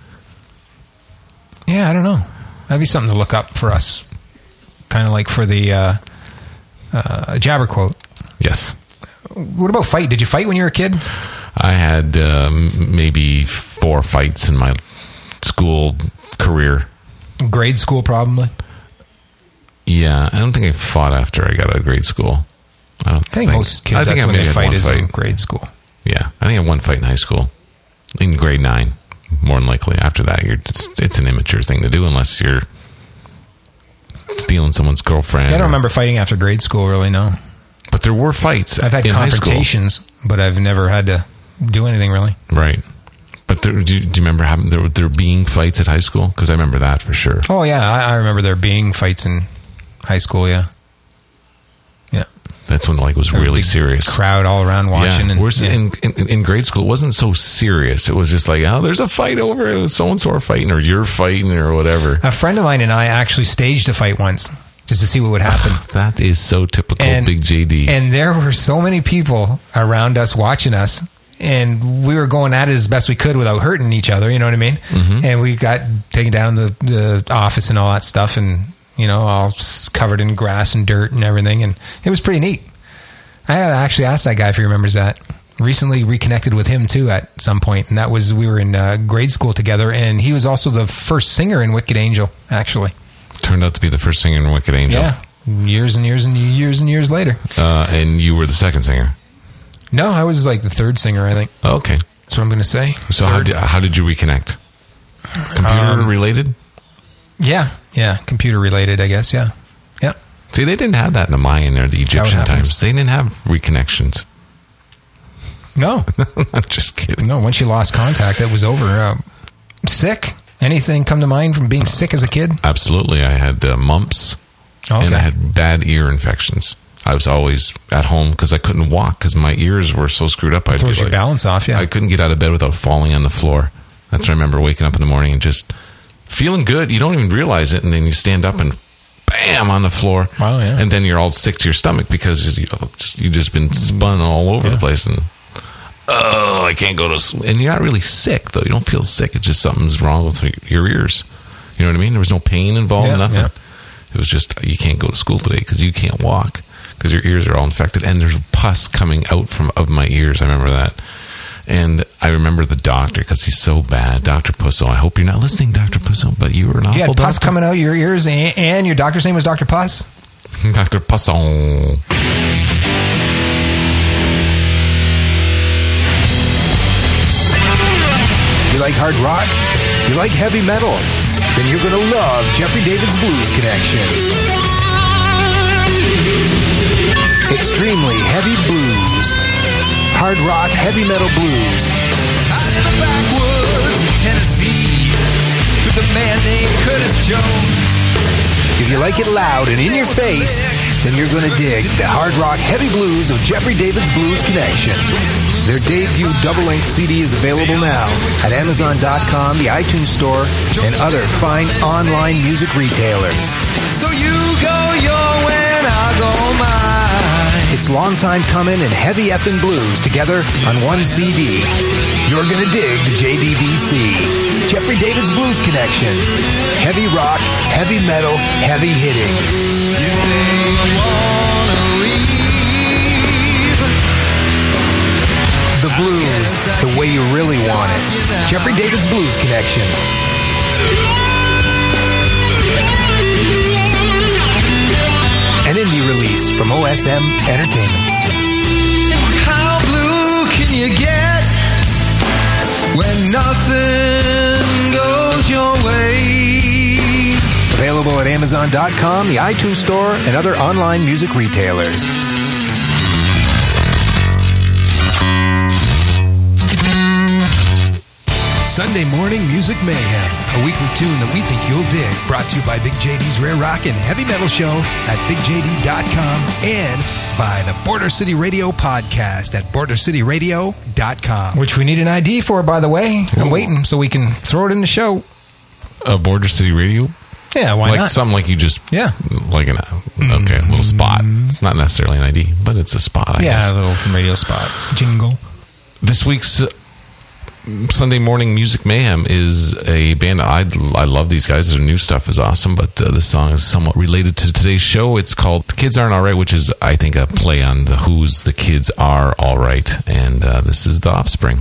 Yeah, I don't know. That'd be something to look up for us. Kind of like for the Jabber quote. Yes. What about fight? Did you fight when you were a kid? I had maybe 4 fights in my school career. Grade school, probably. Yeah, I don't think I fought after I got out of grade school. I think most kids, that's when they fight is in grade school. Yeah, I think I had 1 fight in high school. In grade 9, more than likely. After that, it's an immature thing to do unless you're stealing someone's girlfriend. Yeah, I don't remember fighting after grade school, really, no. But there were fights. I've had confrontations, but I've never had to do anything, really. Right. But do you remember there being fights at high school? Because I remember that for sure. Oh, yeah. I remember there being fights in high school, yeah. Yeah. That's when it was really serious. Crowd all around watching. Yeah. And, in grade school, it wasn't so serious. It was just like, oh, there's a fight over it. So-and-so are fighting, or you're fighting, or whatever. A friend of mine and I actually staged a fight once, just to see what would happen. That is so typical Big JD. And there were so many people around us watching us, and we were going at it as best we could without hurting each other, you know what I mean? Mm-hmm. And we got taken down to the office and all that stuff, and, all covered in grass and dirt and everything, and it was pretty neat. I had actually asked that guy if he remembers that. Recently reconnected with him, too, at some point, and that was, we were in grade school together, and he was also the first singer in Wicked Angel, actually. Turned out to be the first singer in Wicked Angel. Yeah, years and years and years and years later. And you were the second singer? No, I was like the third singer, I think. Oh, okay. That's what I'm going to say. So how did you reconnect? Computer related? Yeah, computer related, I guess, yeah. See, they didn't have that in the Mayan or the Egyptian times. They didn't have reconnections. No. I'm just kidding. No, once you lost contact, it was over. Sick? Anything come to mind from being sick as a kid? Absolutely. I had mumps, and I had bad ear infections. I was always at home because I couldn't walk because my ears were so screwed up. Throws your balance off, yeah. I couldn't get out of bed without falling on the floor. That's what I remember waking up in the morning and just feeling good. You don't even realize it, and then you stand up and bam, on the floor. Wow, yeah. And then you're all sick to your stomach because you just been spun all over the place, and I can't go to sleep. And you're not really sick, though. You don't feel sick. It's just something's wrong with your ears. You know what I mean? There was no pain involved, nothing. Yeah. It was just, you can't go to school today because you can't walk because your ears are all infected, and there's pus coming out of my ears. I remember that. And I remember the doctor because he's so bad, Dr. Pusso. I hope you're not listening, Dr. Pusso, but you were an awful doctor. You had pus coming out your ears, and your doctor's name was Dr. Puss? Dr. Pusso. You like hard rock? You like heavy metal? Then you're going to love Jeffrey David's Blues Connection. Extremely heavy blues. Hard rock, heavy metal blues. Out in the backwoods of Tennessee with a man named Curtis Jones. If you like it loud and in your face, then you're going to dig the hard rock, heavy blues of Jeffrey David's Blues Connection. Their debut double-length CD is available now at Amazon.com, the iTunes Store, and other fine online music retailers. So you go your way and I'll go mine. It's long time coming and heavy effing blues together on one CD. You're going to dig the JDBC. Jeffrey David's Blues Connection. Heavy rock, heavy metal, heavy hitting. You say you wanna leave the blues the way you really want it. Jeffrey David's Blues Connection. An indie release from OSM Entertainment. How blue can you get when nothing goes your way? Available Available at Amazon.com, the iTunes Store, and other online music retailers. Sunday Morning Music Mayhem, a weekly tune that we think you'll dig. Brought to you by Big JD's Rare Rock and Heavy Metal Show at BigJD.com and by the Border City Radio podcast at BorderCityRadio.com. Which we need an ID for, by the way. I'm waiting so we can throw it in the show. Border City Radio? Yeah, why like not? Something like you just... Yeah. Like a little spot. It's not necessarily an ID, but it's a spot, I guess. Yeah, a little radio spot. Jingle. This week's Sunday Morning Music Mayhem is a band. I love these guys. Their new stuff is awesome, but this song is somewhat related to today's show. It's called The Kids Aren't Alright, which is, I think, a play on the Who's The Kids Are Alright. And this is The Offspring.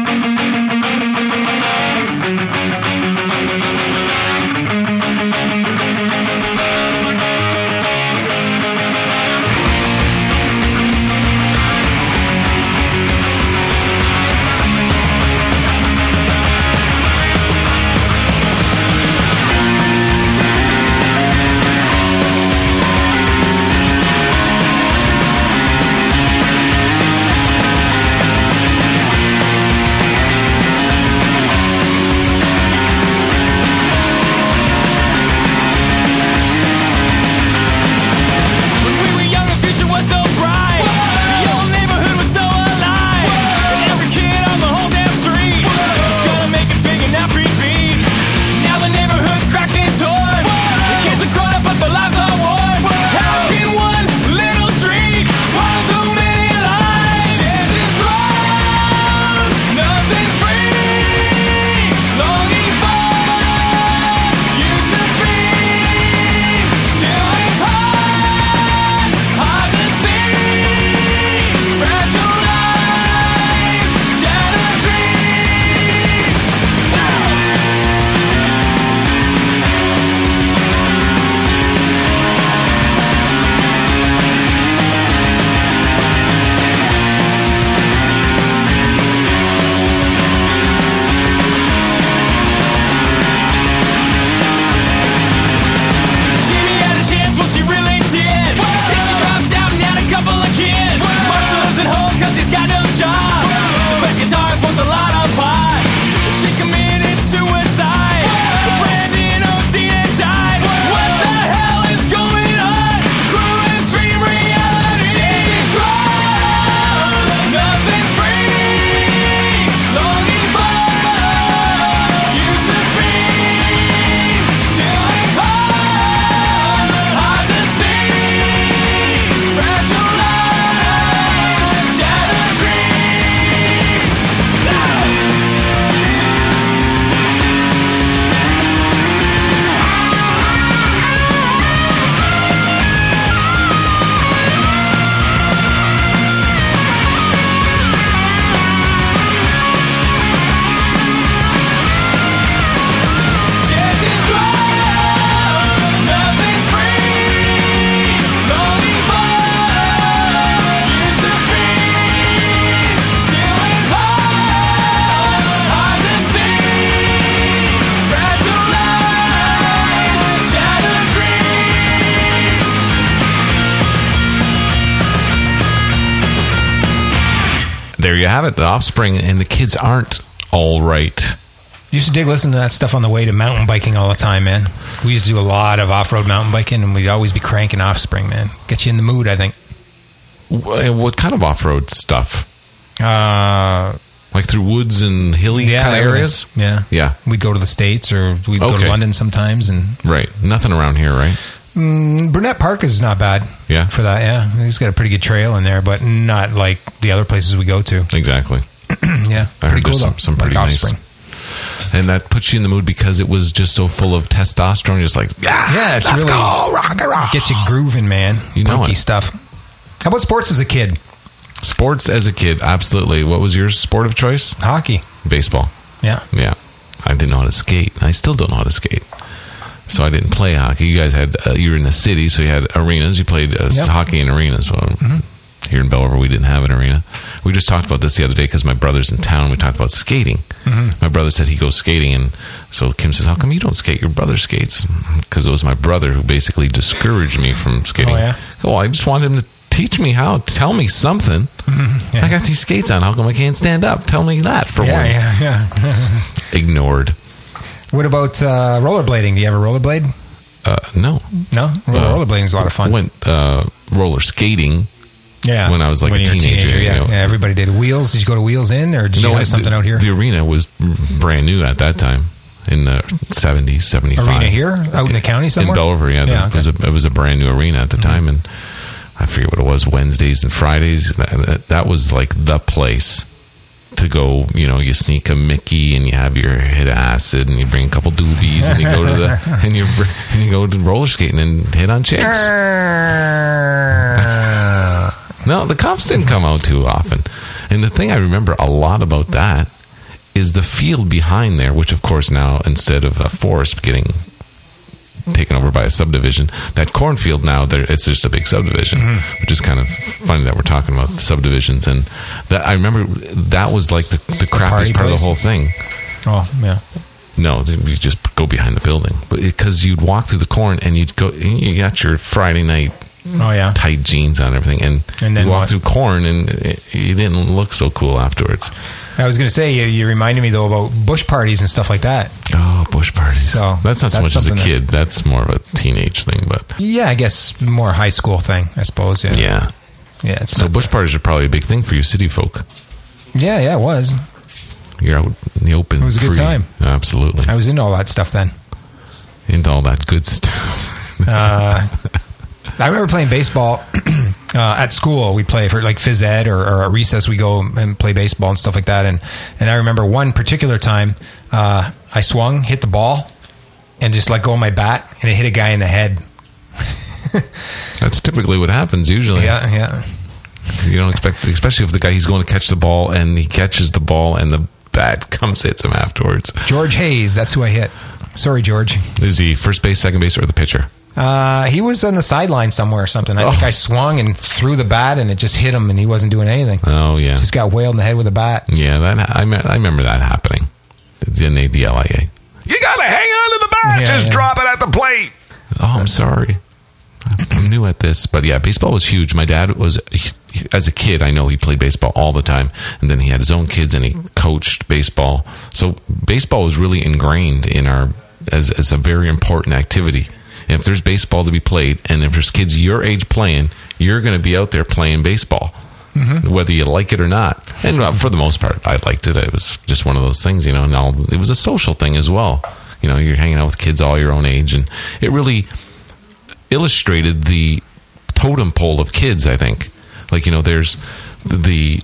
There you have it, The Offspring, and The Kids Aren't Alright. Used to dig listening to that stuff on the way to mountain biking all the time, man. We used to do a lot of off-road mountain biking, and we'd always be cranking Offspring, man. Get you in the mood, I think. What kind of off-road stuff? Like through woods and hilly kind of areas? Yeah. We'd go to the States, or we'd go to London sometimes. And right. Nothing around here, right? Burnett Park is not bad for that, yeah. He's got a pretty good trail in there, but not like the other places we go to. Exactly. Yeah. I heard there's some pretty nice. And that puts you in the mood because it was just so full of testosterone. You're just like, it's let's really go, rock and roll. Get you grooving, man. You know Punky it. stuff. How about sports as a kid? Sports as a kid, absolutely. What was your sport of choice? Hockey. Baseball. Yeah. I didn't know how to skate. I still don't know how to skate. So I didn't play hockey. You guys had, you were in the city, so you had arenas. You played hockey in arenas. So Here in Bell River, we didn't have an arena. We just talked about this the other day because my brother's in town. We talked about skating. My brother said he goes skating, and so Kim says, "How come you don't skate? Your brother skates." Because it was my brother who basically discouraged me from skating. Oh, yeah? Oh, I just wanted him to teach me how. Tell me something. Yeah. I got these skates on. How come I can't stand up? Tell me that for one. Yeah. Ignored. What about rollerblading? Do you ever rollerblade? No. No? Rollerblading is a lot of fun. Went roller skating. Yeah. When I was like when a you were teenager. yeah. You know. Yeah, everybody did. Wheels? Did you go to Wheels Inn, or did you have something out here? The arena was brand new at that time in the 70s, 75. Arena here? Out in the county somewhere? In Bell River, yeah. Okay. It was a brand new arena at the time, and I forget what it was, Wednesdays and Fridays. That was like the place to go. You know, you sneak a Mickey and you have your hit of acid and you bring a couple doobies and you go to and you go to roller skating and hit on chicks. No, the cops didn't come out too often. And the thing I remember a lot about that is the field behind there, which of course now, instead of a forest getting taken over by a subdivision, that cornfield now, it's just a big subdivision, which is kind of funny that we're talking about subdivisions. And that I remember that was like the crappiest part of the whole thing. Oh, yeah. No, you just go behind the building. But because you'd walk through the corn and you'd go, you got your Friday night tight jeans on and everything, and then you walk through corn and you didn't look so cool afterwards. I was going to say, you reminded me though about bush parties and stuff like that. Oh, bush parties. So that's not so much as a kid. That's more of a teenage thing, but yeah, I guess more high school thing, I suppose. Yeah. So bush parties are probably a big thing for you city folk. Yeah, it was. You're out in the open. It was a good time. Absolutely. I was into all that stuff then. Into all that good stuff. I remember playing baseball at school. We'd play for like phys ed or at recess. We go and play baseball and stuff like that. And I remember one particular time I swung, hit the ball, and just let go of my bat, and it hit a guy in the head. That's typically what happens usually. Yeah. You don't expect, especially if the guy, he's going to catch the ball and he catches the ball and the bat comes, hits him afterwards. George Hayes, that's who I hit. Sorry, George. Is he first base, second base, or the pitcher? He was on the sideline somewhere or something. I think I swung and threw the bat and it just hit him and he wasn't doing anything. Oh, yeah. Just got whaled in the head with a bat. Yeah, I remember that happening. The LIA. You got to hang on to the bat. Just drop it at the plate. Oh, I'm sorry. I'm new at this. But yeah, baseball was huge. My dad was, as a kid, I know he played baseball all the time. And then he had his own kids and he coached baseball. So baseball was really ingrained in as a very important activity. And if there's baseball to be played, and if there's kids your age playing, you're going to be out there playing baseball, whether you like it or not. And for the most part, I liked it. It was just one of those things, you know. Now it was a social thing as well. You know, you're hanging out with kids all your own age, and it really illustrated the totem pole of kids, I think. Like, you know, there's the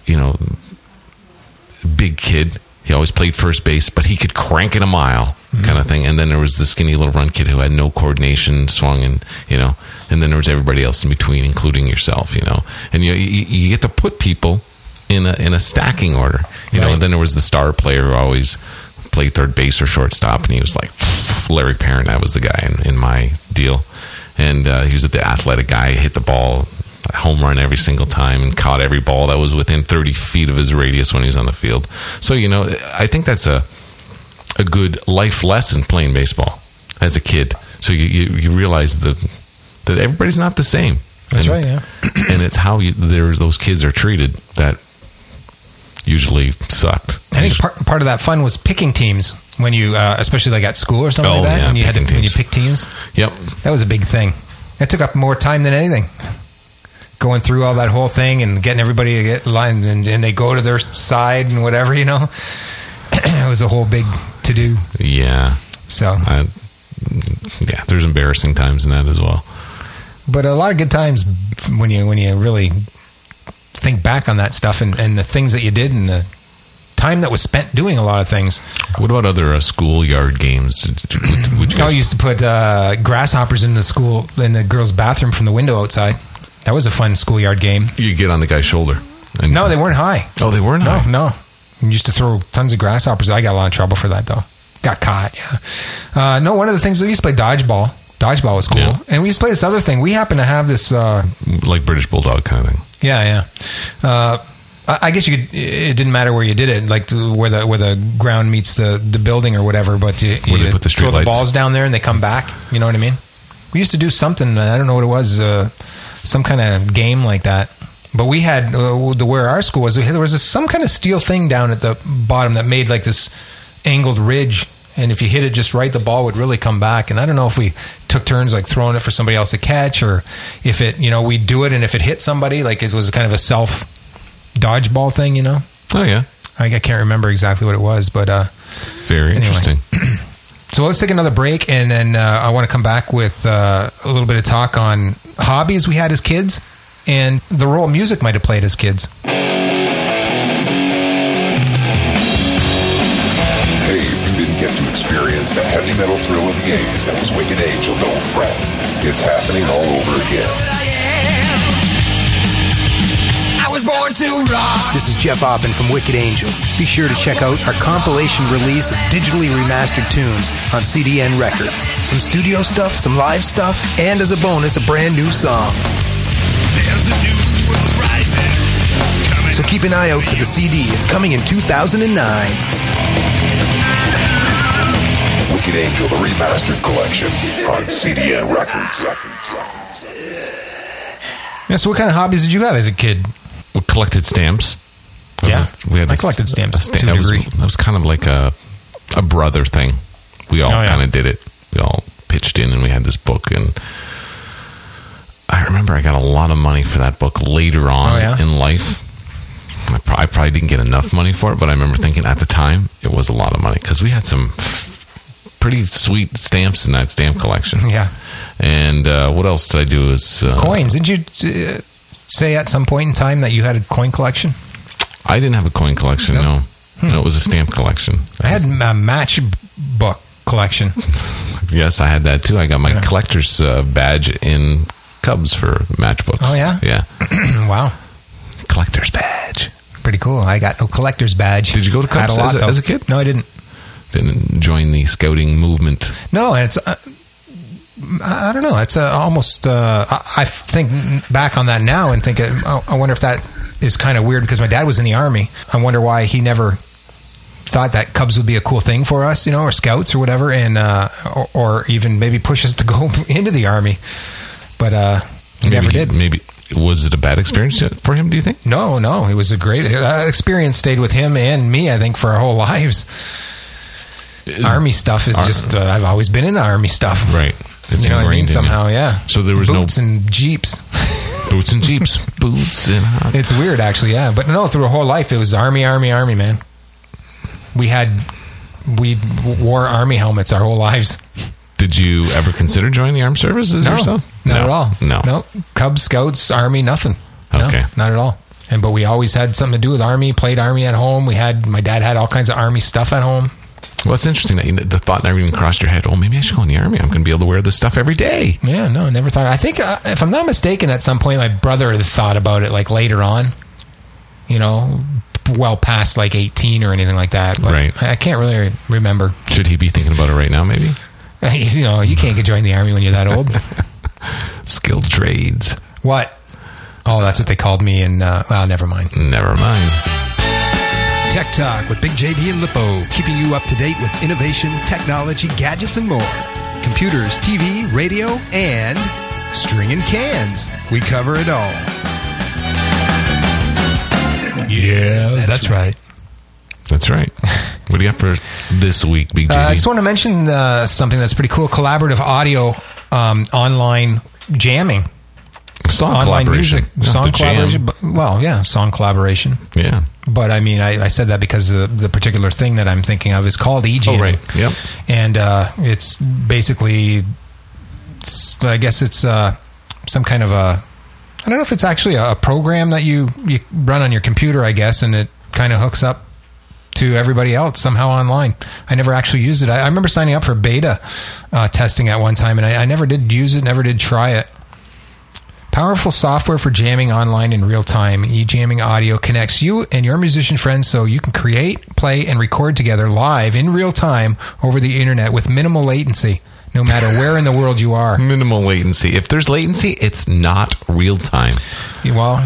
big kid. He always played first base, but he could crank it a mile, kind of thing. And then there was the skinny little run kid who had no coordination, swung, and and then there was everybody else in between, including yourself, And you get to put people in a stacking order, you know. And then there was the star player who always played third base or shortstop, and he was like Larry Parent. That was the guy in my deal, and he was the athletic guy. Hit the ball. Home run every single time and caught every ball that was within 30 feet of his radius when he was on the field. So, I think that's a good life lesson playing baseball as a kid. So you realize that everybody's not the same. That's right, yeah. And it's how those kids are treated that usually sucked. I think part of that fun was picking teams when you, especially like at school or something like that. Yeah, when you pick teams. Yep. That was a big thing. It took up more time than anything. Going through all that whole thing and getting everybody to get lined and they go to their side and whatever, It was a whole big to-do. Yeah. So. There's embarrassing times in that as well. But a lot of good times when you really think back on that stuff and the things that you did and the time that was spent doing a lot of things. What about other schoolyard games? Would you guys used to put grasshoppers in the girls' bathroom from the window outside. That was a fun schoolyard game. You get on the guy's shoulder. No, they weren't high. Oh, they weren't high? No. We used to throw tons of grasshoppers. I got a lot of trouble for that, though. Got caught, yeah. No, one of the things, we used to play dodgeball. Dodgeball was cool. Yeah. And we used to play this other thing. We happen to have this... like British Bulldog kind of thing. Yeah. I guess you could. It didn't matter where you did it, like where the ground meets the building or whatever. But you they put the throw streetlights. the balls down there and they come back. You know what I mean? We used to do something. I don't know what it was. Some kind of game like that. But we had where our school was. There was some kind of steel thing down at the bottom that made like this angled ridge. And if you hit it just right, the ball would really come back. And I don't know if we took turns like throwing it for somebody else to catch, or if it, we'd do it, and if it hit somebody, like it was kind of a self dodgeball thing, Oh yeah, I can't remember exactly what it was, but very interesting. So let's take another break, and then I want to come back with a little bit of talk on hobbies we had as kids and the role music might have played as kids. Hey, if you didn't get to experience the heavy metal thrill of the 80s that was Wicked Angel, don't fret. It's happening all over again. I was born to rock. This is Jeff Oppen from Wicked Angel. Be sure to check out our compilation release of digitally remastered tunes on CDN Records. Some studio stuff, some live stuff, and as a bonus, a brand new song. There's a new world rising. So keep an eye out for the CD. It's coming in 2009. Wicked Angel, the remastered collection on CDN Records. Yeah, so what kind of hobbies did you have as a kid? We collected stamps. Yeah, We had I collected stamps to a that degree. was kind of like a brother thing. We all kind of did it. We all pitched in, and we had this book. And I remember I got a lot of money for that book later on in life. I probably didn't get enough money for it, but I remember thinking at the time it was a lot of money because we had some pretty sweet stamps in that stamp collection. Yeah. And what else did I do? Is coins. Did you say at some point in time that you had a coin collection? I didn't have a coin collection. No, it was a stamp collection. I had a matchbook collection. Yes, I had that too. I got my collector's badge in Cubs for matchbooks. Oh yeah, yeah. Wow, collector's badge. Pretty cool. I got no collector's badge. Did you go to Cubs as a kid? No, I didn't. Didn't join the scouting movement. No, and it's I don't know. It's almost. I think back on that now and think I wonder if that is kind of weird because my dad was in the Army. I wonder why he never thought that Cubs would be a cool thing for us, or scouts or whatever, and or even maybe push us to go into the Army. But he never did. Maybe was it a bad experience for him? Do you think? No. It was a great experience. Stayed with him and me, I think, for our whole lives. Army stuff is just. I've always been into Army stuff. Right. It's you know what I mean? Somehow, yeah. So there was boots and Jeeps. Boots and Jeeps. Boots and hots. It's weird, actually, yeah. But no, through our whole life, it was Army, man. We wore Army helmets our whole lives. Did you ever consider joining the armed services or so? Not at all. No. Cubs, Scouts, Army, nothing. Okay. No, not at all. But we always had something to do with Army, played Army at home. My dad had all kinds of Army stuff at home. Well, it's interesting that the thought never even crossed your head, maybe I should go in the Army. I'm going to be able to wear this stuff every day. Yeah, no, I never thought. I think, if I'm not mistaken, at some point, my brother had thought about it, like, later on. Well past, like, 18 or anything like that. But right. I can't really remember. Should he be thinking about it right now, maybe? You can't get join the Army when you're that old. Skilled trades. What? Oh, that's what they called me, and, never mind. Never mind. Tech Talk with Big JD and Lippo, keeping you up to date with innovation, technology, gadgets, and more. Computers, TV, radio, and string and cans. We cover it all. Yeah, that's right. That's right. What do you got for this week, Big JD? I just want to mention something that's pretty cool. Collaborative audio, online jamming. Song online collaboration. Music, song collaboration. Song collaboration. Yeah. But I mean, I said that because the particular thing that I'm thinking of is called eJamming. Oh, right. Yep. And it's basically, I guess it's some kind of I don't know if it's actually a program that you run on your computer, I guess, and it kind of hooks up to everybody else somehow online. I never actually used it. I remember signing up for beta testing at one time, and I never did use it, never did try it. Powerful software for jamming online in real time. eJamming Audio connects you and your musician friends so you can create, play, and record together live in real time over the internet with minimal latency, no matter where in the world you are. Minimal latency. If there's latency, it's not real time. Well,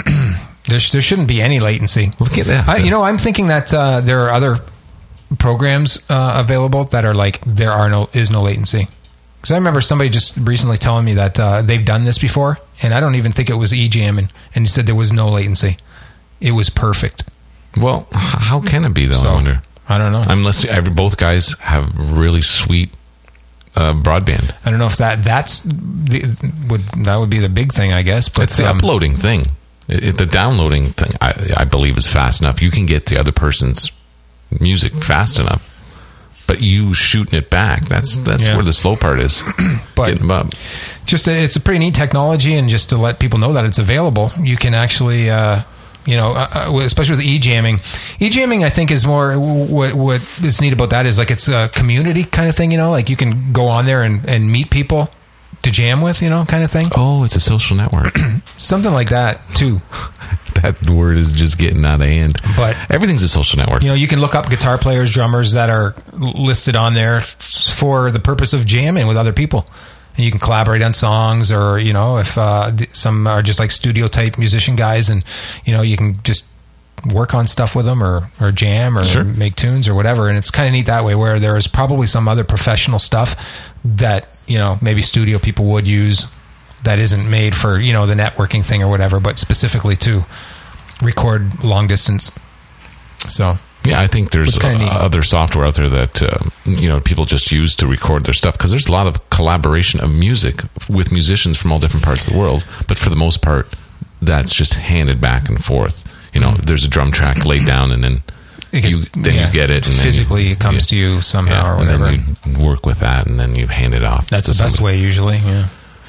There shouldn't be any latency. Look at that. I'm thinking that there are other programs available that are like is no latency. Because I remember somebody just recently telling me that they've done this before, and I don't even think it was eJamming, and he said there was no latency. It was perfect. Well, how can it be though? I wonder. I don't know. Unless both guys have really sweet broadband. I don't know if that would be the big thing, I guess. But it's the uploading thing. The downloading thing, I believe, is fast enough. You can get the other person's music fast enough, but you shooting it back, that's where the slow part is. But getting them up. It's a pretty neat technology, and just to let people know that it's available, you can actually, especially with eJamming. eJamming, I think, is more what is neat about that is like it's a community kind of thing. Like you can go on there and meet people to jam with, kind of thing. Oh, it's a social network. Something like that, too. That word is just getting out of hand. But everything's a social network. You can look up guitar players, drummers that are listed on there for the purpose of jamming with other people. And you can collaborate on songs, or, if some are just like studio type musician guys, and, you can just work on stuff with them or jam or sure. make tunes or whatever. And it's kind of neat that way, where there is probably some other professional stuff that, maybe studio people would use that isn't made for, the networking thing or whatever, but specifically to record long distance. So, yeah, I think there's other software out there that, people just use to record their stuff, because there's a lot of collaboration of music with musicians from all different parts of the world. But for the most part, that's just handed back and forth. There's a drum track laid down, and then you get it. And physically, it comes to you somehow or whatever. And then you work with that, and then you hand it off. That's the best way, usually, yeah.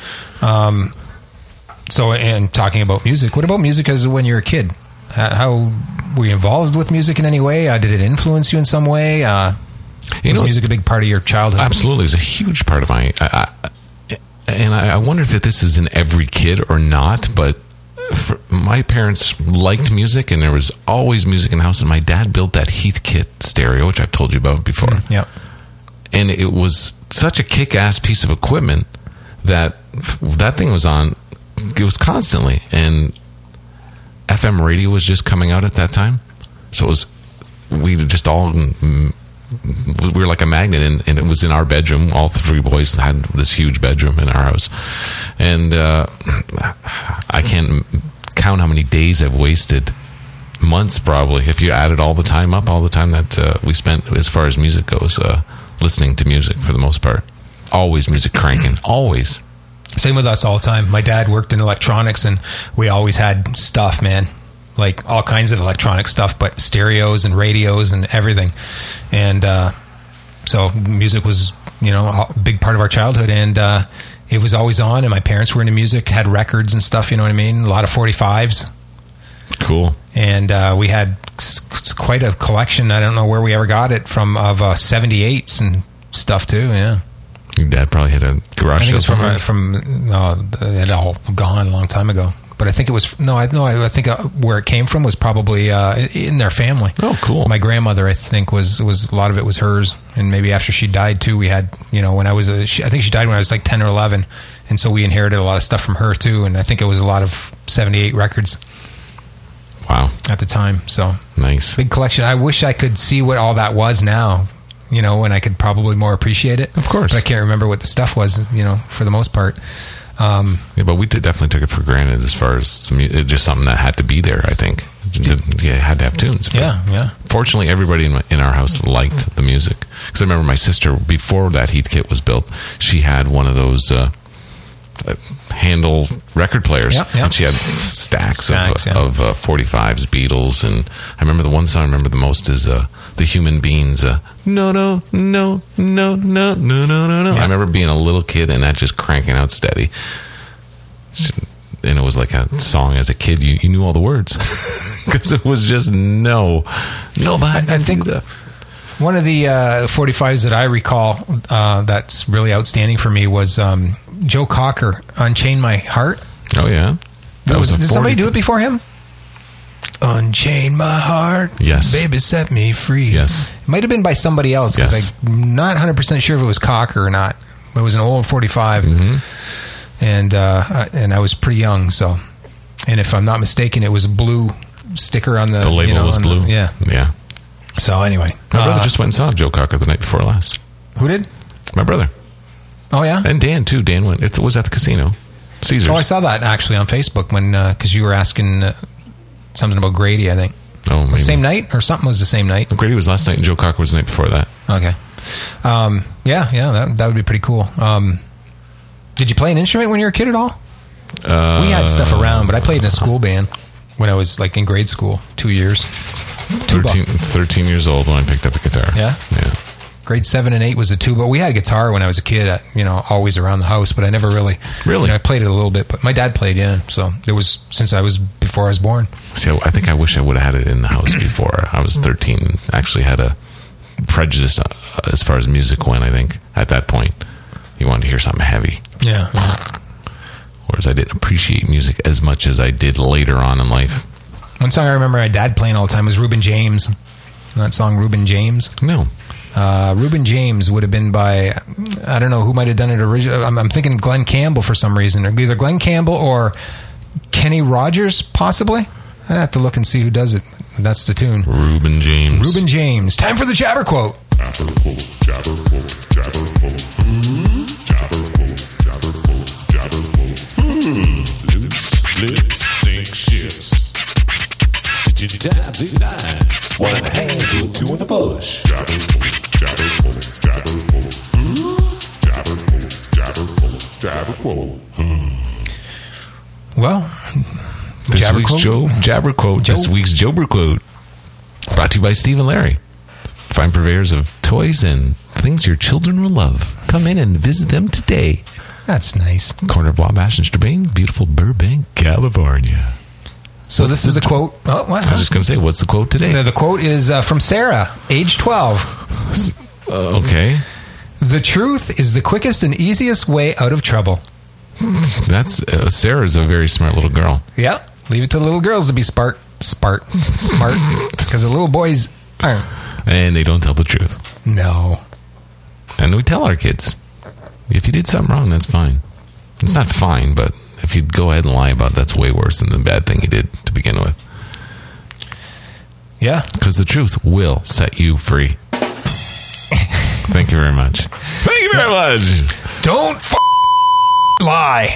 So, and talking about music, what about music as when you were a kid? How were you involved with music in any way? Did it influence you in some way? Was music a big part of your childhood? Absolutely. It's a huge part of my... And I wonder if this is in every kid or not, but my parents liked music, and there was always music in the house, and my dad built that Heathkit stereo, which I've told you about before. Yep. And it was such a kick-ass piece of equipment that thing was on, it was constantly, and FM radio was just coming out at that time, so we were like a magnet, and it was in our bedroom. All three boys had this huge bedroom in our house, and I can't count how many days I've wasted, months probably, if you added all the time that we spent as far as music goes, listening to music for the most part. Always music cranking, always. Same with us all the time. My dad worked in electronics, and we always had stuff, man. Like all kinds of electronic stuff, but stereos and radios and everything. And so music was, a big part of our childhood, and it was always on, and my parents were into music, had records and stuff, you know what I mean? A lot of 45s. Cool. And we had quite a collection. I don't know where we ever got it from, of 78s and stuff too, yeah. Your dad probably had a garage sale somewhere. It had all gone a long time ago. But I think it was I think where it came from was probably in their family. Oh, cool. My grandmother, I think, was a lot of it was hers, and maybe after she died too, we had when I was I think she died when I was like 10 or 11, and so we inherited a lot of stuff from her too, and I think it was a lot of 78 records. Wow. At the time, so nice, big collection. I wish I could see what all that was now. And I could probably more appreciate it. Of course. But I can't remember what the stuff was, for the most part. But we definitely took it for granted as far as just something that had to be there, I think. It had to have tunes. Yeah. Fortunately, everybody in our house liked the music. Because I remember my sister, before that Heathkit was built, she had one of those handle record players. Yeah. And she had stacks of 45s, Beatles. And I remember the one song I remember the most is The Human Beings. No. Yeah. I remember being a little kid and that just cranking out steady. And it was like a song as a kid. You knew all the words. Because it was just no. I think one of the 45s that I recall that's really outstanding for me was Joe Cocker, Unchain My Heart. Oh, yeah. Did somebody do it before him? Unchain my heart. Yes. Baby, set me free. Yes. It might have been by somebody else, because I'm not 100% sure if it was Cocker or not. It was an old 45. Mm-hmm. And I was pretty young, so. And if I'm not mistaken, it was a blue sticker on the label was blue. Yeah. So anyway, my brother just went and saw Joe Cocker the night before last. Who did? My brother. Oh yeah, and Dan too. Dan went. It was at the casino, Caesars. Oh, I saw that actually on Facebook when because you were asking something about Grady. I think. Oh, maybe. Same night or something was the same night. Grady was last night, and Joe Cocker was the night before that. Okay. That would be pretty cool. Did you play an instrument when you were a kid at all? We had stuff around, but I played in a school band when I was like in grade school, 2 years. 13 years old when I picked up a guitar. Yeah? Yeah. Grade 7 and 8 was a tuba. We had a guitar when I was a kid, always around the house, but I never really. I played it a little bit, but my dad played, yeah. So there was, before I was born. See, I think I wish I would have had it in the house before I was 13. Actually had a prejudice as far as music went, I think, at that point. You wanted to hear something heavy. Yeah. Whereas I didn't appreciate music as much as I did later on in life. One song I remember my dad playing all the time was Reuben James. That song, Reuben James? No. Reuben James would have been by, I don't know who might have done it originally. I'm thinking Glenn Campbell for some reason. Either Glenn Campbell or Kenny Rogers, possibly. I'd have to look and see who does it. That's the tune. Reuben James. Reuben James. Time for the Jabber Quote. Jabber quote, jabber quote, jabber quote. Jabber quote, jabber quote, jabber quote. Loose lips sink ships. Stitching tabs in 9. 1 in the hand to a 2 in the bush. Jabber quote, jabber quote, jabber quote. Jabber quote, jabber quote, jabber quote. Well, This week's Jabber Quote. This week's Jobber Quote. Brought to you by Steve and Larry. Fine purveyors of toys and things your children will love. Come in and visit them today. That's nice. Corner of Wabash and Strabane, beautiful Burbank, California. So this is the quote. Oh, what? I was just going to say, what's the quote today? The quote is from Sarah, age 12. Okay. The truth is the quickest and easiest way out of trouble. That's Sarah's a very smart little girl. Yep. Leave it to the little girls to be smart. Because the little boys aren't. And they don't tell the truth. No. And we tell our kids, if you did something wrong, that's fine. It's not fine, but if you go ahead and lie about it, that's way worse than the bad thing you did to begin with. Yeah. Because the truth will set you free. Thank you very much. Thank you very much. Don't lie.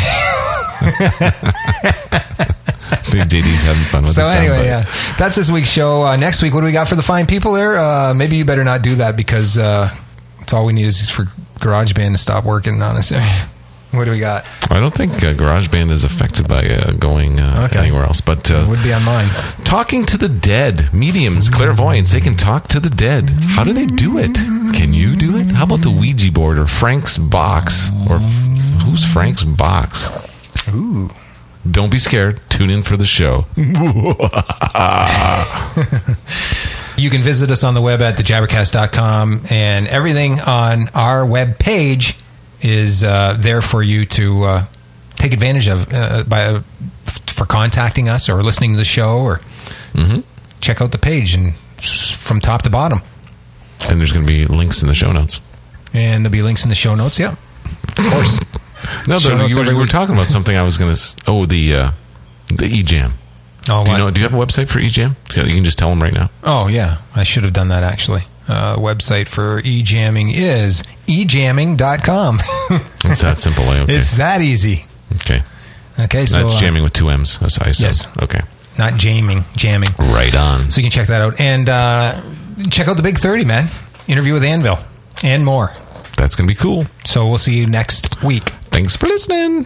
Big JD's having fun with so the anyway, soundbite. that's this week's show. Next week, what do we got for the fine people there? Maybe you better not do that because it's all we need is for GarageBand to stop working on us. What do we got? I don't think GarageBand is affected by going anywhere else, but it would be on mine. Talking to the dead, mediums, clairvoyants, they can talk to the dead. How do they do it? Can you do it? How about the Ouija board or Frank's box? Or who's Frank's box? Ooh. Don't be scared. Tune in for the show. You can visit us on the web at thejabbercast.com, and everything on our web page is there for you to take advantage of for contacting us or listening to the show, or check out the page and from top to bottom. And there's going to be links in the show notes. And there'll be links in the show notes, yeah. Of course. No, you were talking about something I was going to... Oh, the eJam. Oh, do you have a website for eJam? You can just tell them right now. Oh, yeah. I should have done that, actually. Website for eJamming is ejamming.com. It's that simple, eh? Okay. It's that easy. Okay. Okay, so... That's jamming with 2 M's, as I said. Yes. Okay. Not jamming. Right on. So you can check that out. And check out the Big 30, man. Interview with Anvil. And more. That's going to be cool. So we'll see you next week. Thanks for listening.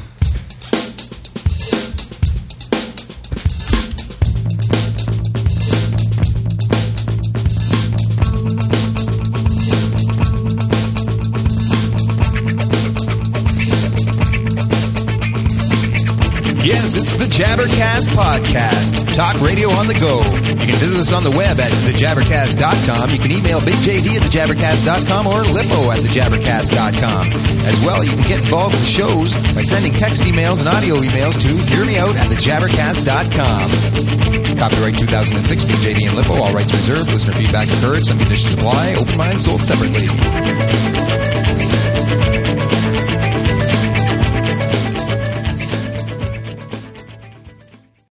Yes, it's the Jabbercast Podcast. Talk radio on the go. You can visit us on the web at thejabbercast.com. You can email BigJD at thejabbercast.com or Lippo at thejabbercast.com. As well, you can get involved with the shows by sending text emails and audio emails to hearmeout at thejabbercast.com. Copyright 2006, BigJD and Lippo. All rights reserved. Listener feedback encouraged. Some conditions apply. Open mind sold separately.